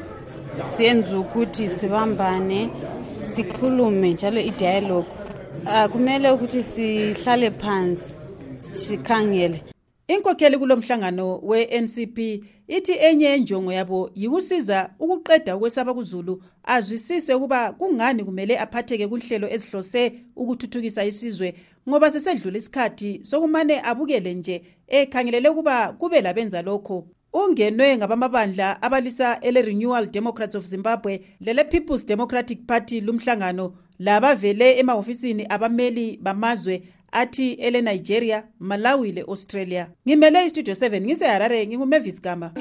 siyenze ukuthi sibambane sikhulume njalo i-dialogue. Kumele ukuthi sihlale phansi sikhangele. Inkokheli kulomhlangano we-NCP ithi enye enjongo yabo yikusiza ukuqeda ukwesaba kuzulu azwisise ukuba kungani kumele aphatheke kunhlelo ezihlose ukuthuthukisa isizwe ngoba sesedlula isikhathi sokumane abukele nje ekhangelele ukuba kube labenza lokho. Ungenwe ngabamabandla abalisa ele-Renewal Democrats of Zimbabwe lele-People's Democratic Party lumhlangano labavele emahofisini abameli bamazwe athi ele-Nigeria, Malawi le-Australia. Ngimele iStudio 7 ngiseHarare nginguMavis Gama.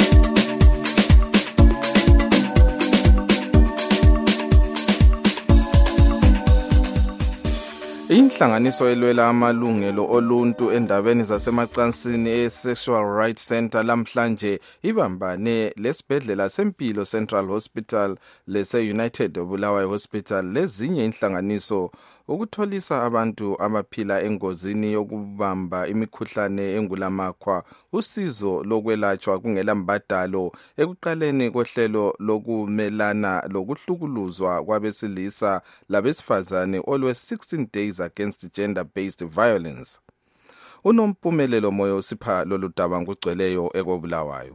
Inhlanganiso elwela amalungelo oluntu endabeni zasemacansini e-Sexual Rights Center lamhlanje ibambane lesibhedlela sempilo Central Hospital lese-United Bulawayo Hospital lezinye inhlanganiso ukutholisa abantu abaphila engozini yokubamba imikhuhlane engulamakhwa usizo lokwelatshwa kungelambadalo ekuqaleni kohlelo lokumelana lokuhlukuluzwa kwabesilisa labesifazane olwe-16 days against gender-based violence. Unompumelelo moyo usipha lolu daba ngugcweleyo ekobulawayo.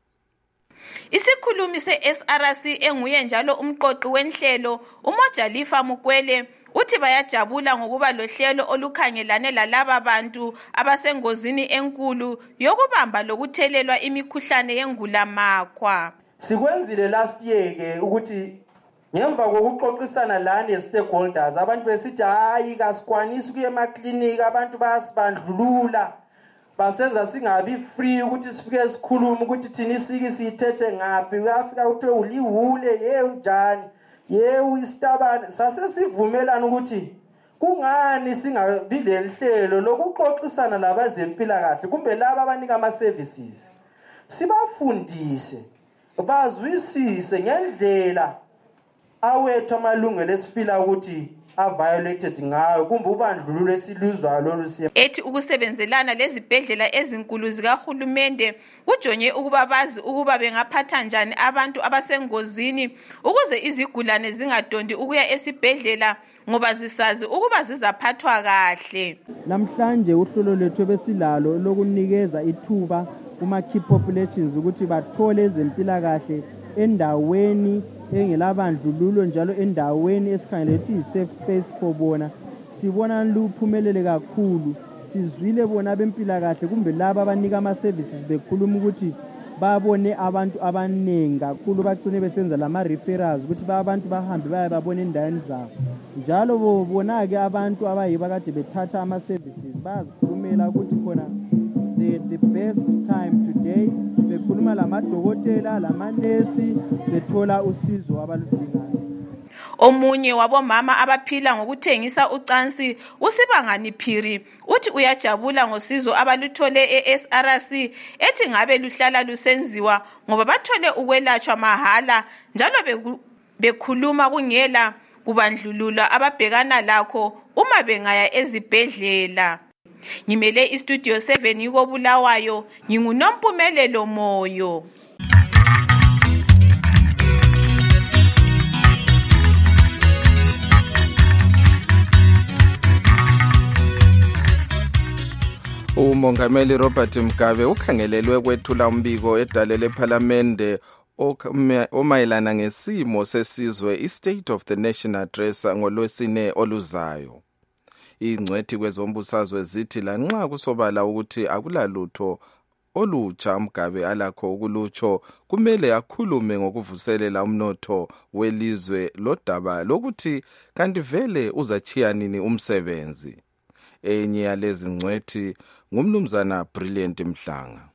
Isikhulumi se-SRC enguye njalo umqoqi wenhlelo uMojalifa Mukwele uthi bayajabula ngokuba lohlelo olukhangelane lalaba bantu abasengozini enkulu yokubamba lokuthelelwa imikhuhlane yengulamakhwa. Sikwenzile last year ke ukuthi ngemva kokuxoxisana la ne-stakeholders abantu besithi hayi kasikwanisi ukuya emaklinikhi abantu bayasibandlulula basenza singabi free ukuthi sifike sikhulume ukuthi thina isiki siyithethe ngaphi uyafika kuthiwe ulihule unjani uyisitabane sasesivumelana ukuthi kungani singabi lehlelo lokuxoxisana labazempilakahle kumbe laba abanika ama-services sibafundise bazwisise ngendlela awethu amalungelo esifila ukuthi violated ngayo kumbe ubandlululo esiluzwayo lolu siya. Ethi ukusebenzelana lezibhedlela ezinkulu zikahulumende kujonye ukuba bazi ukuba bengaphatha njani abantu abasengozini ukuze izigulane zingadondi ukuya esibhedlela ngoba zisazi ukuba zizaphathwa kahle. Namhlanje uhlolo lwethu besilalo lokunikeza ithuba kuma key populations ukuthi bathole ezempilakahle endaweni engelabandlululo njalo endaweni esikhangele ukuthi i-safe space for bona. Sibona luphumelele kakhulu, sizwile bona bempilakahle kumbe laba abanika ama-services bekhuluma ukuthi babone abantu abaningi kakhulu bagcine besenza lama-referrals ukuthi abantu bahambe baye babone endaweni zabo njalo bona-ke abantu abayibo kade bethatha ama-services bayazikhulumela ukuthi khona the best time today bekhuluma lamadokotela lamanesi bethola usizo abaludingayo. Omunye wabomama abaphila ngokuthengisa ucansi uSibangani Phiri uthi uyajabula ngosizo abaluthole eSRC ethi ngabe luhlala lusenziwa ngoba bathole ukwelatshwa mahala njalo bekhuluma kungela kubandlulula ababhekana lakho uma bengaya ezibhedlela. Ngimele istudio 7 yiko Bulawayo, nginguNompumelelo Moyo. Umongameli Robert Mugabe ukhangelelwe kwethula umbiko edalele eParliament omayelana ngesimo sesizwe iState of the Nation Address ngolwesine oluzayo. Ingcwethi kwezombusazwe zithi lanxa kusobala ukuthi akulalutho olutsha Mugabe alakho ukulutsho kumele akhulume ngokuvuselela umnotho welizwe lodaba lokuthi kanti vele uzachiya nini umsebenzi. Enye yalezi ngcwethi ngumnumzana Brilliant Mhlanga.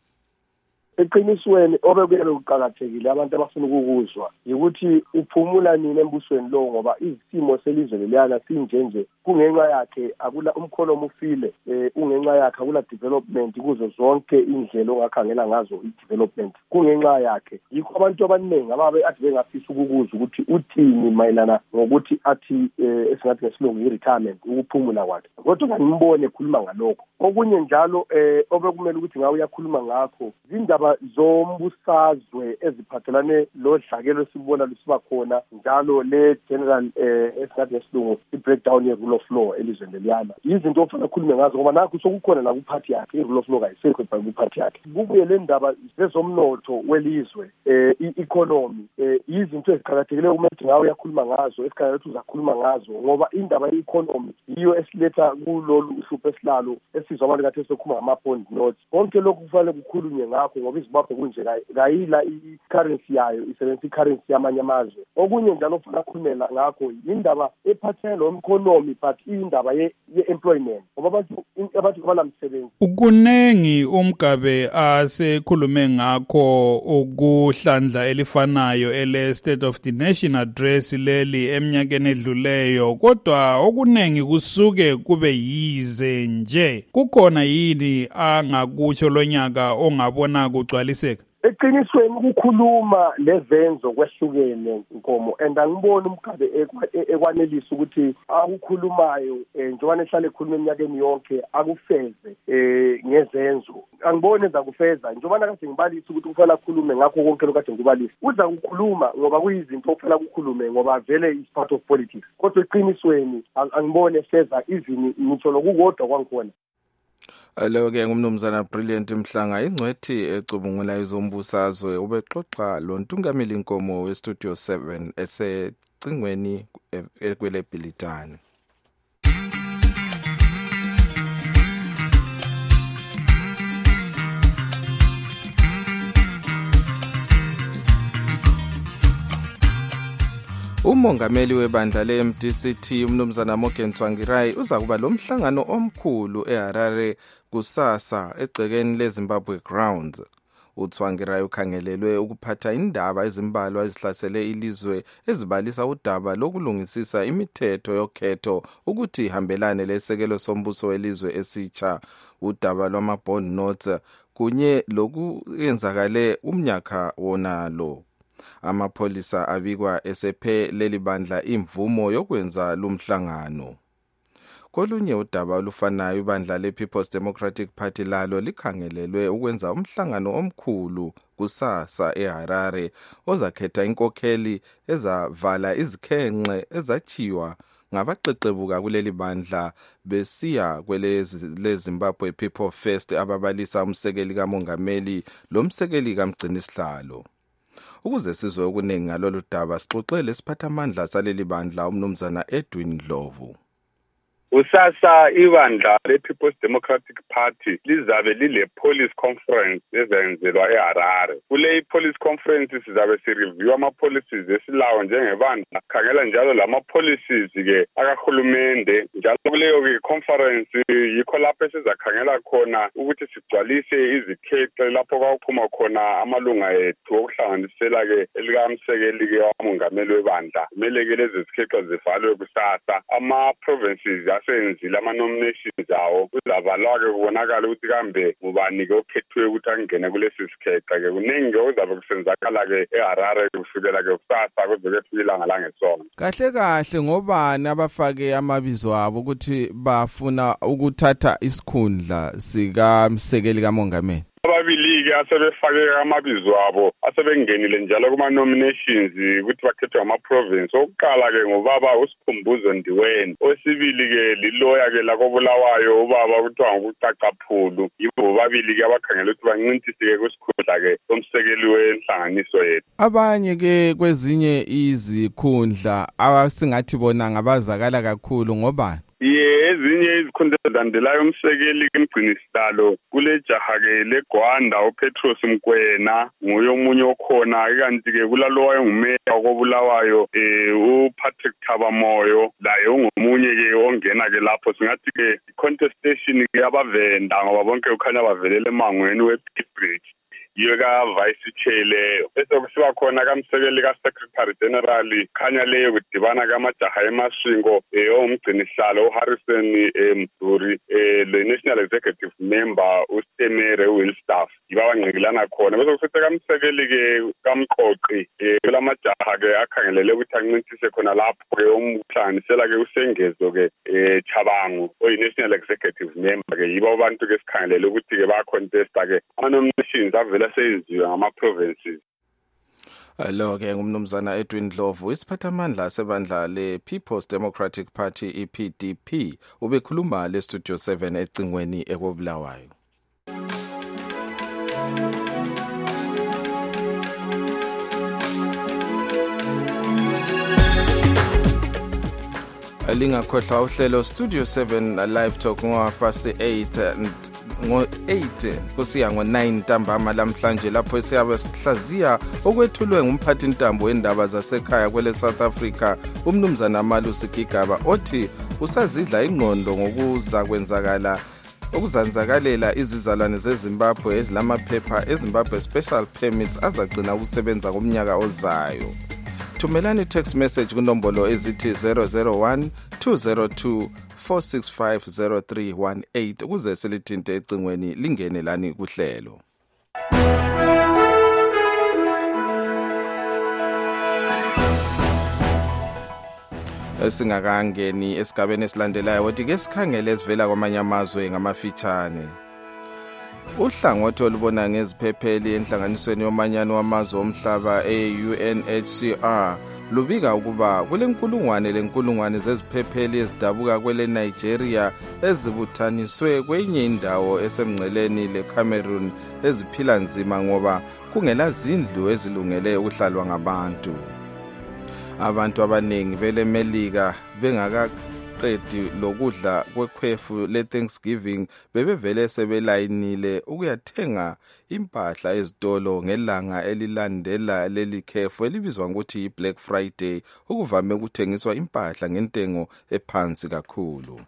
Eqinisweni obekuyele uqhakathekile abantu abafuna ukukuzwa ukuthi uphumula nini embusweni lo ngoba izisimo selizwe leliyana sinjenje kungenxa yakhe akula umkhono omufile ungenxa yakhe akula development kuzo zonke indlela ongakhangela ngazo i-development kungenxa yakhe yikho abantu abaningi ababe athi bengafisa ukukuzwa ukuthi uthini mayelana ngokuthi athi esingathi ngesilungu i-retirement ukuphumula kwakhe kodwa kangimbone ekhuluma ngalokho okunye njalo obekumele ukuthi ngawe uyakhuluma ngakho zindaba zombusazwe eziphathelane lodlakelo esibona lusiba khona njalo le general esingathi ngesilungu i-breakdown ye-rule of law elizweni leliyana izinto ofuna ukhulume ngazo ngoba nakho sokukhona la kuphathi yakhe i-rule of law kayisekho kuphathi yakhe kubuye le ndaba zezomnotho welizwe i-economy izinto eziqhakathekileyo kumele ukuthi ngawe uyakhuluma ngazo esikhangela ukuthi uzakhuluma ngazo ngoba indaba ye-economy yiyo esiletha kulolu uhlupho esilalo esizwa abantu kathi sokhuluma ngama-bond notes konke lokhu kufanele kukhulunywe ngakho ngoba iZimbabwe kunje kayila i-currency yayo isebenzisa i-currency yamanye amazwe okunye njalo ofuna ukukhulumela ngakho indaba ephathele lo-economy but indaba ye-employment ngoba abantu abanamsebenzi kunengi uMgabe asekhulume ngakho ukuhlandla elifanayo ele-State of the Nation Address leli eminyakeni edluleyo kodwa okunengi kusuke kube yize nje kukhona yini angakutsho lonyaka ongabona kugcwaliseka eqinisweni ukukhuluma lezenzo kwehlukene Nkomo and angiboni uMgabe ekwanelisa ukuthi akukhulumayo njengoba ehlale ekhuluma eminyakeni yonke akufeze ngezenzo angiboni enza kufeza njengoba kade ngibalisa ukuthi kufanele akhulume ngakho konke lokade ngikubalisa uza ukukhuluma ngoba kuyizinto okufanele ukukhulume ngoba vele is part of politics kodwa eqinisweni angiboni efeza izini ngitsho lokukodwa kwangikhona. Lo-ke ngumnumzana Brilliant Mhlanga ingcwethi ecubungula izombusazwe ubexoxa lo Ntungameli Nkomo weStudio 7 esecingweni ekwele Bhilitane. Umongameli webandla le-MDCT umnumzana Morgan Tsvangirai uza kuba lo mhlangano omkhulu eHarare kusasa egcekeni leZimbabwe Grounds. uTsvangirai ukhangelelwe ukuphatha indaba ezimbalwa ezihlasele ilizwe ezibalisa udaba lokulungisisa imithetho yokhetho ukuthi ihambelane lesekelo sombuso welizwe esitsha udaba lwama-bond notes kunye lokuyenzakale umnyaka wonalo. Amapholisa abikwa esephe leli bandla imvumo yokwenza lumhlangano. Kolunye udaba olufanayo ibandla le-People's Democratic Party lalo likhangelelwe ukwenza umhlangano omkhulu kusasa eHarare ozakhetha inkokheli ezavala izikhenxe ezachiwa ngabaqeqebuka kuleli bandla besiya kweleZimbabwe People First ababalisa umsekeli kamongameli lomsekeli kamgcinisihlalo. Ukuze sizwe okuningi ngalolu daba sixoxele isiphathamandla saleli bandla umnumzana Edwin Dlovu. Usasa ibandla le-People's Democratic Party lizabe lile-police conference ezenzelwa eHarare. Kule police conference sizabe sireview ama-policies esilawo njengebandla, khangela njalo lama-policies-ke akahulumende. Njalo kuleyo-ke conference yikho lapho esizakhangela khona ukuthi sigcwalise izikhexe lapho kwakuphuma khona amalunga ethu okuhlanganisela-ke elikamsekeli-ke wamongameli webandla. Kumele-ke lezi zikhexe zivalwe kusasa. Ama-provinces asenzile ama-nominations awo kuzavalwa-ke kubonakala ukuthi kambe ngubani-ke okhethwe ukuthi angene kulesi sikhexe-ke. Kuningi-ke kuzabe kusenzakala-ke eHarare kusukela-ke kusasa kuze kuyefika ilanga langesonto. Kahle kahle ngobani abafake amabizo abo ukuthi bafuna ukuthatha isikhundla sikamsekeli kamongameli? Ababili-ke asebefake amabizo abo asebengenile njalo kuma-nominations ukuthi bakhethwe ama-province. Okuqala-ke ngubaba uSikhumbuzo Ndiweni, okwesibili-ke liloya-ke lakobulawayo ubaba kuthiwa nguCacaphulu. Yibo bobabili-ke abakhangela ukuthi bancintise-ke kwisikhundla-ke somsekeli wenhlanganiso yethu. Abanye-ke kwezinye izikhundla abasingathi bona ngabazakala kakhulu ngobani? Ezinye izikhundla ezilandelayo umsekeli kumgcinisihlalo kule jaha-ke leGwanda uPetros Mkwena nguye omunye okhona, kanti-ke kulalowa wayengumeya wakobulawayo uPatrick Thabamoyo laye ungomunye-ke ongena-ke lapho. Singathi-ke i-contestation-ke yabavenda ngoba bonke kukhanya bavelele emangweni we-Bridge. Yiyo ka-vice chair leyo. Bese kusiba khona kamsekeli ka-secretary general khanya leyo kudibana kamajaha emashingo ongumgcinisihlalo uHarrison Mduri le-national executive member uStemere Willstaff. Yibo abangqikilana khona. Bese kusithi kamsekeli-ke kamqoqi kulamajaha-ke akhangelele ukuthi ancintise khona lapho-ke umhlanganisela-ke uSengezo-ke Chabangu oyi-national executive member-ke. Yibo abantu-ke sikhangelele ukuthi-ke bayacontesta-ke ama-nominations avela seyenziwe ngama-provinces. Lo-ke ngumnumzana Edwin Ndlovu, isiphathamandla sebandla le-People's Democratic Party EPDP, ubekhuluma le-Studio 7 ecingweni ekobulawayo. Lingakhohlwa uhlelo Studio 7 Live Talk ngo-8 kusiya ngo-9 ntambama lamhlanje lapho siyabe sihlaziya okwethulwe ngumphathintambo wendaba zasekhaya kwele South Africa umnumzana Malusi Gigaba othi usazidla ingqondo okuzanzakalela izizalwane zeZimbabwe ezilamaphepha eZimbabwe Special Permits azacina ukusebenza komnyaka ozayo. Thumelani text message kunombolo ezithi 001 202 4650318 ukuze silithinte ecingweni lingene lani kuhlelo. Singakangeni esigabeni esilandelayo wothi ke sikhangele esivela kwamanye amazwe ngamafitshane. Uhlangothi olubona ngeziphepheli enhlanganisweni yomanyano wamazwe omhlaba e-UNHCR lubika ukuba kulenkulungwane zeziphepheli ezidabuka kwele Nigeria ezibuthaniswe kwenye indawo esemngceleni leCameroon eziphila nzima ngoba kungela zindlu ezilungele ukuhlalwa ngabantu. Abantu abaningi beleMelika bengakaqedi lokudla kwekhwefu le-Thanksgiving bebevele sebelayinile ukuyathenga impahla ezitolo ngelanga elilandela leli khefu elibizwa ngokuthi yi-Black Friday okuvame ukuthengiswa impahla ngentengo ephansi kakhulu.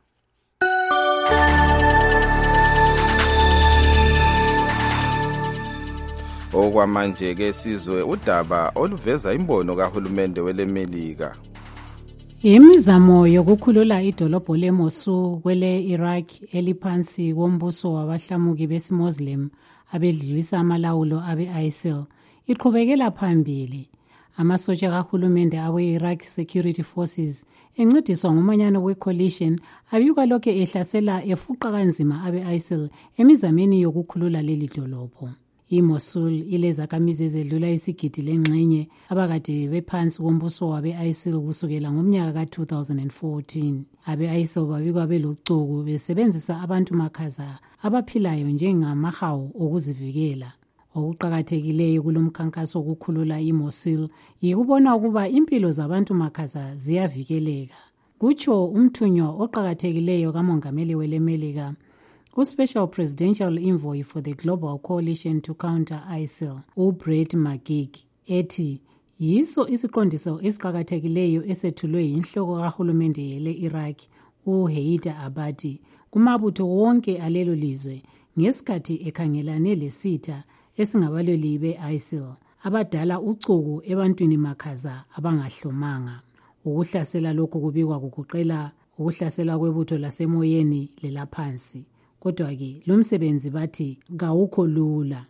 Okwamanje-ke sizwe udaba oluveza imbono kahulumende weleMelika. Imizamo yokukhulula idolobho leMosul kwele Iraq eliphansi kombuso wabahlamuki besiMuslim abedlulisa amalawulo abe-ISIL iqhubekela phambili. Amasotsha kahulumende awe-Iraq Security Forces encediswa ngumanyano we-coalition abikwa lokhu ehlasela efuqa kanzima abe-ISIL emizameni yokukhulula leli dolobho. IMosul ilezakhamizi ezedlula isigidi lengxenye abakade bephansi kombuso wabe-ISIL kusukela ngomnyaka ka-2014. Abe-ISIL babikwa belochuku besebenzisa abantu makhaza abaphilayo njengamahawu okuzivikela. Okuqakathekileyo kulomkhankaso wokukhulula iMosul yikubona ukuba impilo zabantu makhaza ziyavikeleka. kutsho umthunywa oqakathekileyo kamongameli welemelika uSpecial Presidential Envoy for the Global Coalition to Counter ISIL uBrett McGurk ethi yiso isiqondiso esiqakathekileyo esethulwe yinhloko kahulumende yele Iraq uHaider Abadi kumabutho wonke alelo lizwe ngesikhathi ekhangelane lesitha esingabalweli be-ISIL abadala ucuku ebantwini makhaza abangahlomanga. Ukuhlasela lokhu kubikwa kugoqela ukuhlasela kwebutho lasemoyeni lelaphansi. Kodwa-ke lo msebenzi bathi kawukho lula.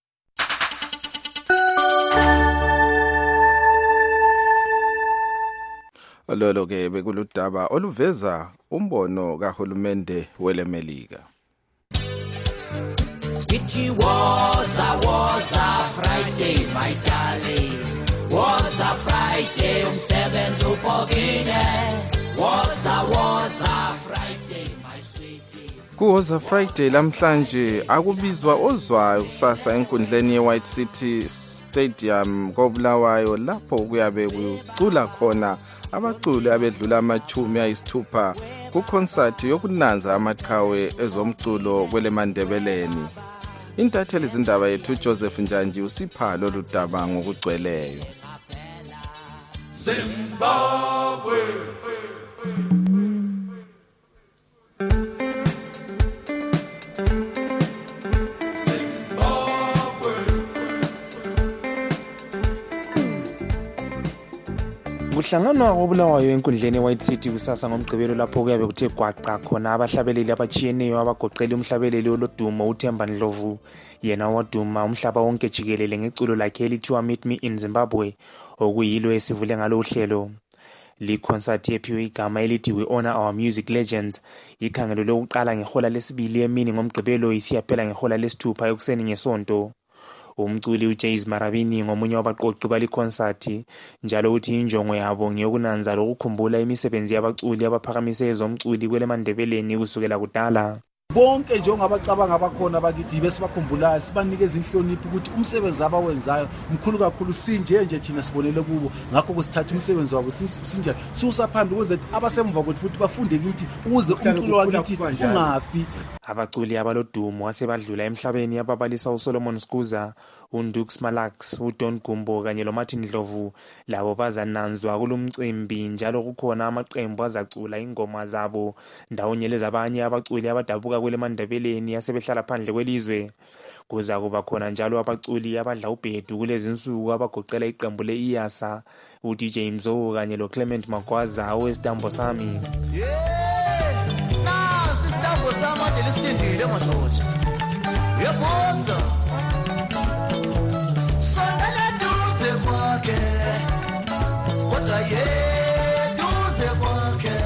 Lolo-ke bekuludaba oluveza umbono kahulumende welemelika. It was a Friday, my darling. Was a Friday, umsebenzi ubhokile. Was a Friday, my sweetie. Kuwoza Friday lamhlanje akubizwa ozwayo kusasa enkundleni ye-White City Stadium koBulawayo lapho kuyabe kucula khona abaculi abedlula amachumi ayisithupha kukhonsati yokunanza amaqhawe ezomculo kweleMandebeleni. Intatheli zindaba yethu Joseph Njanji usipha lolu daba ngokugcweleyo. Zimbabwe. Kuhlanganwa koBulawayo enkundleni eWhite City kusasa ngomgqibelo lapho kuyabe kuthe gwaqa khona abahlabeleli abachiyeneyo abagoqela umhlabeleli olodumo uThemba Ndlovu yena waduma umhlaba wonke jikelele ngeculo lakhe elithiwa Meet Me in Zimbabwe okuyilo esivule ngalo uhlelo. Li concert ephiwe igama elithi We Honor Our Music Legends ikhangelo lokuqala ngehola lesibili emini ngomgqibelo isiyaphela ngehola lesithupha ekuseni ngesonto. Umculi uJays Marabini ngomunye wabaqoqi bali concert njalo uthi injongo yabo ngeyokunanza lokukhumbula imisebenzi yabaculi abaphakamise ezomculi kweleMandebeleni kusukela kudala. Bonke njengabacabanga abakhona bakithi bese bakhumbula sibanikeza inhlonipho ukuthi umsebenzi abawenzayo mkhulu kakhulu sinje thina sibonele kubo ngakho kusithatha umsebenzi wabo sinjalo susaphambili ukuze abasemva kwethu futhi bafunde kithi ukuze umculo wakithi ungafi. Abaculi abalodumo asebadlula emhlabeni ababalisa uSolomon Skuza, uNdux Malax, uDon Gumbo kanye loMartin Ndlovu labo bazananzwa kulumcimbi njalo kukhona amaqembu azacula ingoma zabo ndawonye lezabanye abaculi abadabuka kweleMandebeleni asebehlala phandle kwelizwe. Kuza kuba khona njalo abaculi abadla ubhedu kulezi insuku abagoqela iqembu leIyasa uDJ Mzo kanye loClement Magwaza owesitambo sami. Lisindile madoda yeboza sondela duze kwakhe kodwa duze kwakhe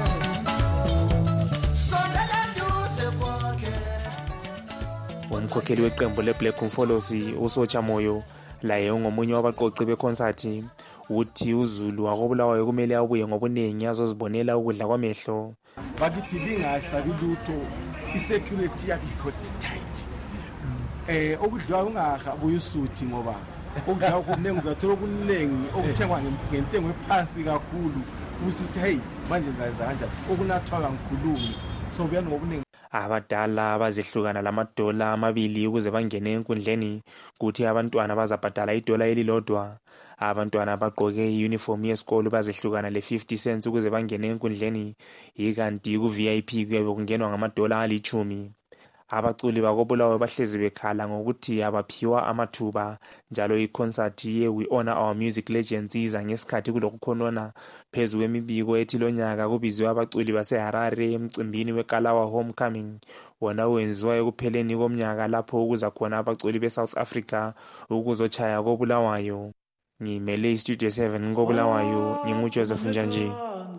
sondela duze kwakhe. Umkhokheli weqembu leBlack Mfolosi uSotsha Moyo laye ungomunye wabaqoqi beconcert uthi uZulu wakoBulawayo kumele abuye ngobunengi azozibonela ukudla kwamehlo. Bakithi lingasabi lutho isecurity yakho tight. Okudliwa ungahabuya usuthi ngoba okudliwa kuningi uzathola kuningi okuthengwa ngentengo ephansi kakhulu usithi hey manje ngizayenza kanjani okunathwa ngikhulumi so buyani ngobuningi. Abadala bazihlukana lamadola amabili ukuze bangene enkundleni kuthi abantwana bazabhadala idola elilodwa. Abantwana bagqoke iuniform yesikolo bazihlukana le50 cents ukuze bangene enkundleni ikanti ku VIP kuyabe kungenwa ngamadola ali10. Abaculi bakoBulawayo bahlezi bekhala ngokuthi abaphiwa amathuba njalo iconcert ye We Honor Our Music Legends iza ngesikhathi kulokukhonona phezu kwemibiko ethi lonyaka kubizwe abaculi baseHarare emcimbini weKalawa Homecoming wona wenziwa ekupheleni komnyaka lapho ukuza khona abaculi beSouth Africa ukuzochaya koBulawayo. Ngimele iStudio 7 koBulawayo nginguJoseph Njanji.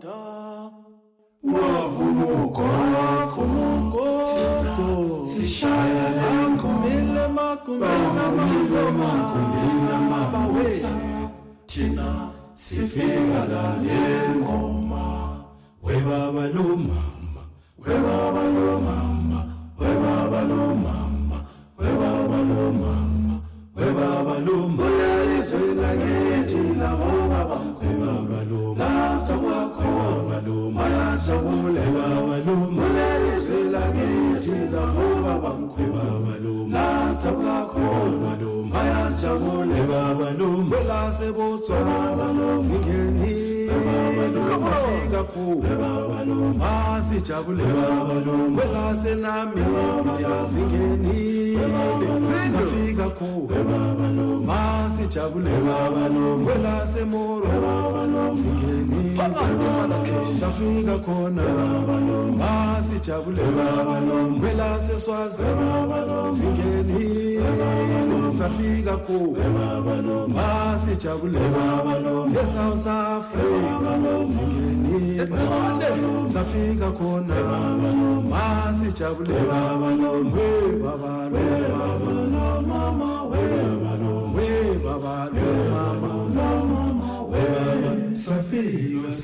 Sishayela kumile mabawe thina sifika la ngoma webaba lo mama webaba lo mama webaba lo mama webaba lo mama webaba lo mama lizwela ngithi labo baba webaba lo mama lasta wakho baba lo mama mayasijabule babaluma lelizwe lakithi lapho babamkhulu babaluma lasithabula khona baluma mayasijabule babaluma lasebotswana singeni safika ku babaluma sijabule babaluma lasenamibia singeni safika ku babaluma sijabule babaluma lasemoro singeni safika khona masijabule kwela seswazi singeni safika ku masijabule eSouth Africa singeni safika khona masijabule we baba mama we baba mama we safika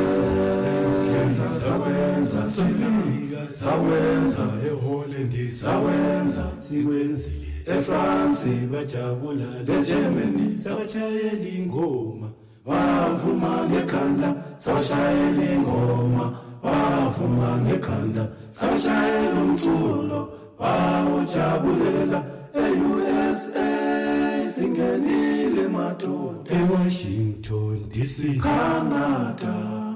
sawenza eHolland sawenza sikwenzile eFrance bajabula leGermany sabashayela ingoma bavuma ngekhanda sabashayela ingoma bavuma ngekhanda sabashayela umculo bawujabulela eUSA singenile madoda eWashington DC Canada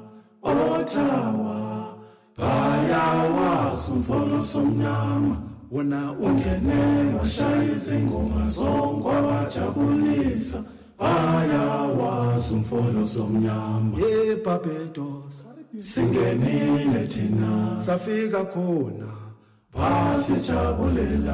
Ottawa bayawazi umfolo somnyama wona ungene washaya izingoma zonke wabajabulisa bayawazi umfolo somnyama eBarbados singenile thina safika khona basijabulela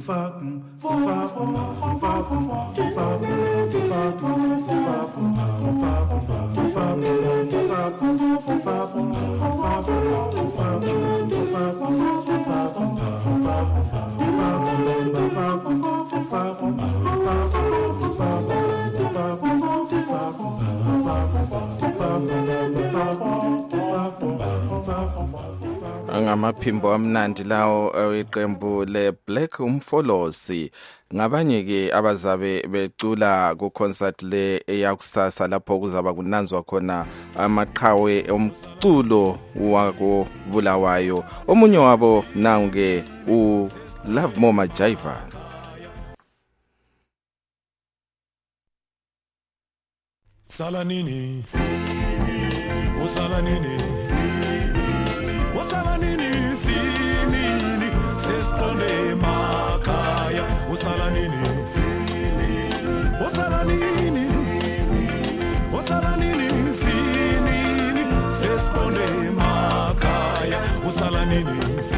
ngamaphimbo amnandi lawo iqembu leBlack Umfolosi ngabanye ke abazabe becula ku concert le eyakusasa lapho kuzaba kunanzwa khona amaqhawe omculo wako Bulawayo. Omunye wabo nange u Love More Majaiva. Salanini Usalanini Usalanini sinini sestonde makaya Usalanini Usalanini Usalanini sinini sestonde makaya Usalanini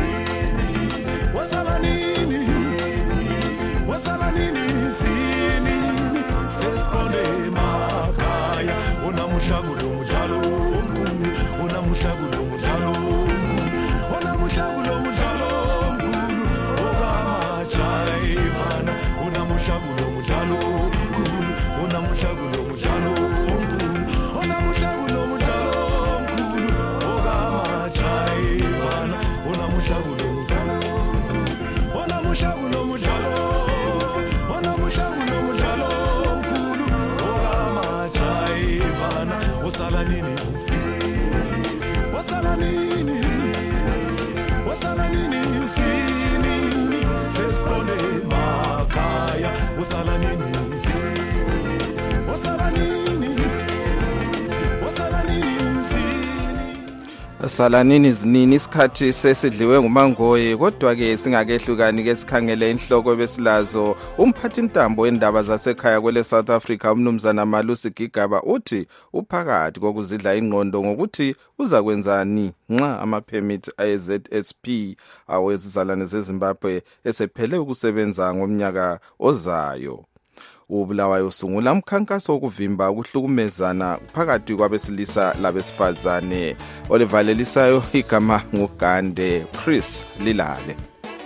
Usalanini Usalanini sinini sestonde makaya unamushagulo mujalo omkhulu unamushagulo mujalo omkhulu unamushagulo mujalo omkhulu okamajaivana unamushagulo mujalo omkhulu unamushagulo mujalo omkhulu unamushagulo mujalo omkhulu okamajaivana unamushagulo mujalo unamushagulo mujalo unamushagulo mujalo omkhulu okamajaivana usalanini Wasalanini Wasalanini sinini seskonde makaya Wasalanini Wasalanini Wasalanini Salanini zinini isikhathi sesidliwe ngumangoyi kodwa ke singakehlukani ke sikhangele inhloko besilazo umphathi intambo wendaba zasekhaya kwele South Africa umnumzana Malusi Gigaba uthi uphakathi kokuzidla ingqondo ngokuthi uza kwenzani nxa ama-permit aye-ZSP awezizalwane zeZimbabwe esephele ukusebenza ngomnyaka ozayo. uBulawayo usungula umkhankaso wokuvimba ukuhlukumezana phakathi kwabesilisa labesifazane olivalelisayo igama nguGande Chris Lilale.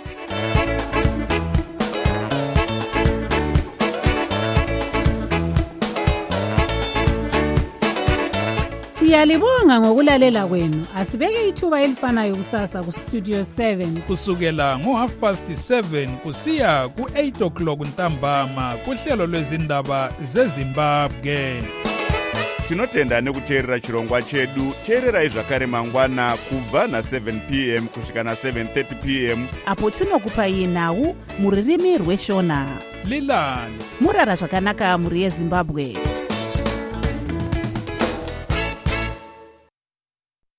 Siyalibonga ngokulalela kwenu. Asibeke ithuba elifanayo kusasa ku Studio 7 kusukela ngo7:30 kusiya ku8 o'clock ntambama kuhlelo lwezindaba zeZimbabwe. tinotenda nekuteerera chirongwa chedu. Teererai zvakare mangwana kubva na7 p.m. kusvika na7:30 p.m. apo tinokupai nhau muririmi rweshona lilani murara zvakanaka muri yezimbabwe.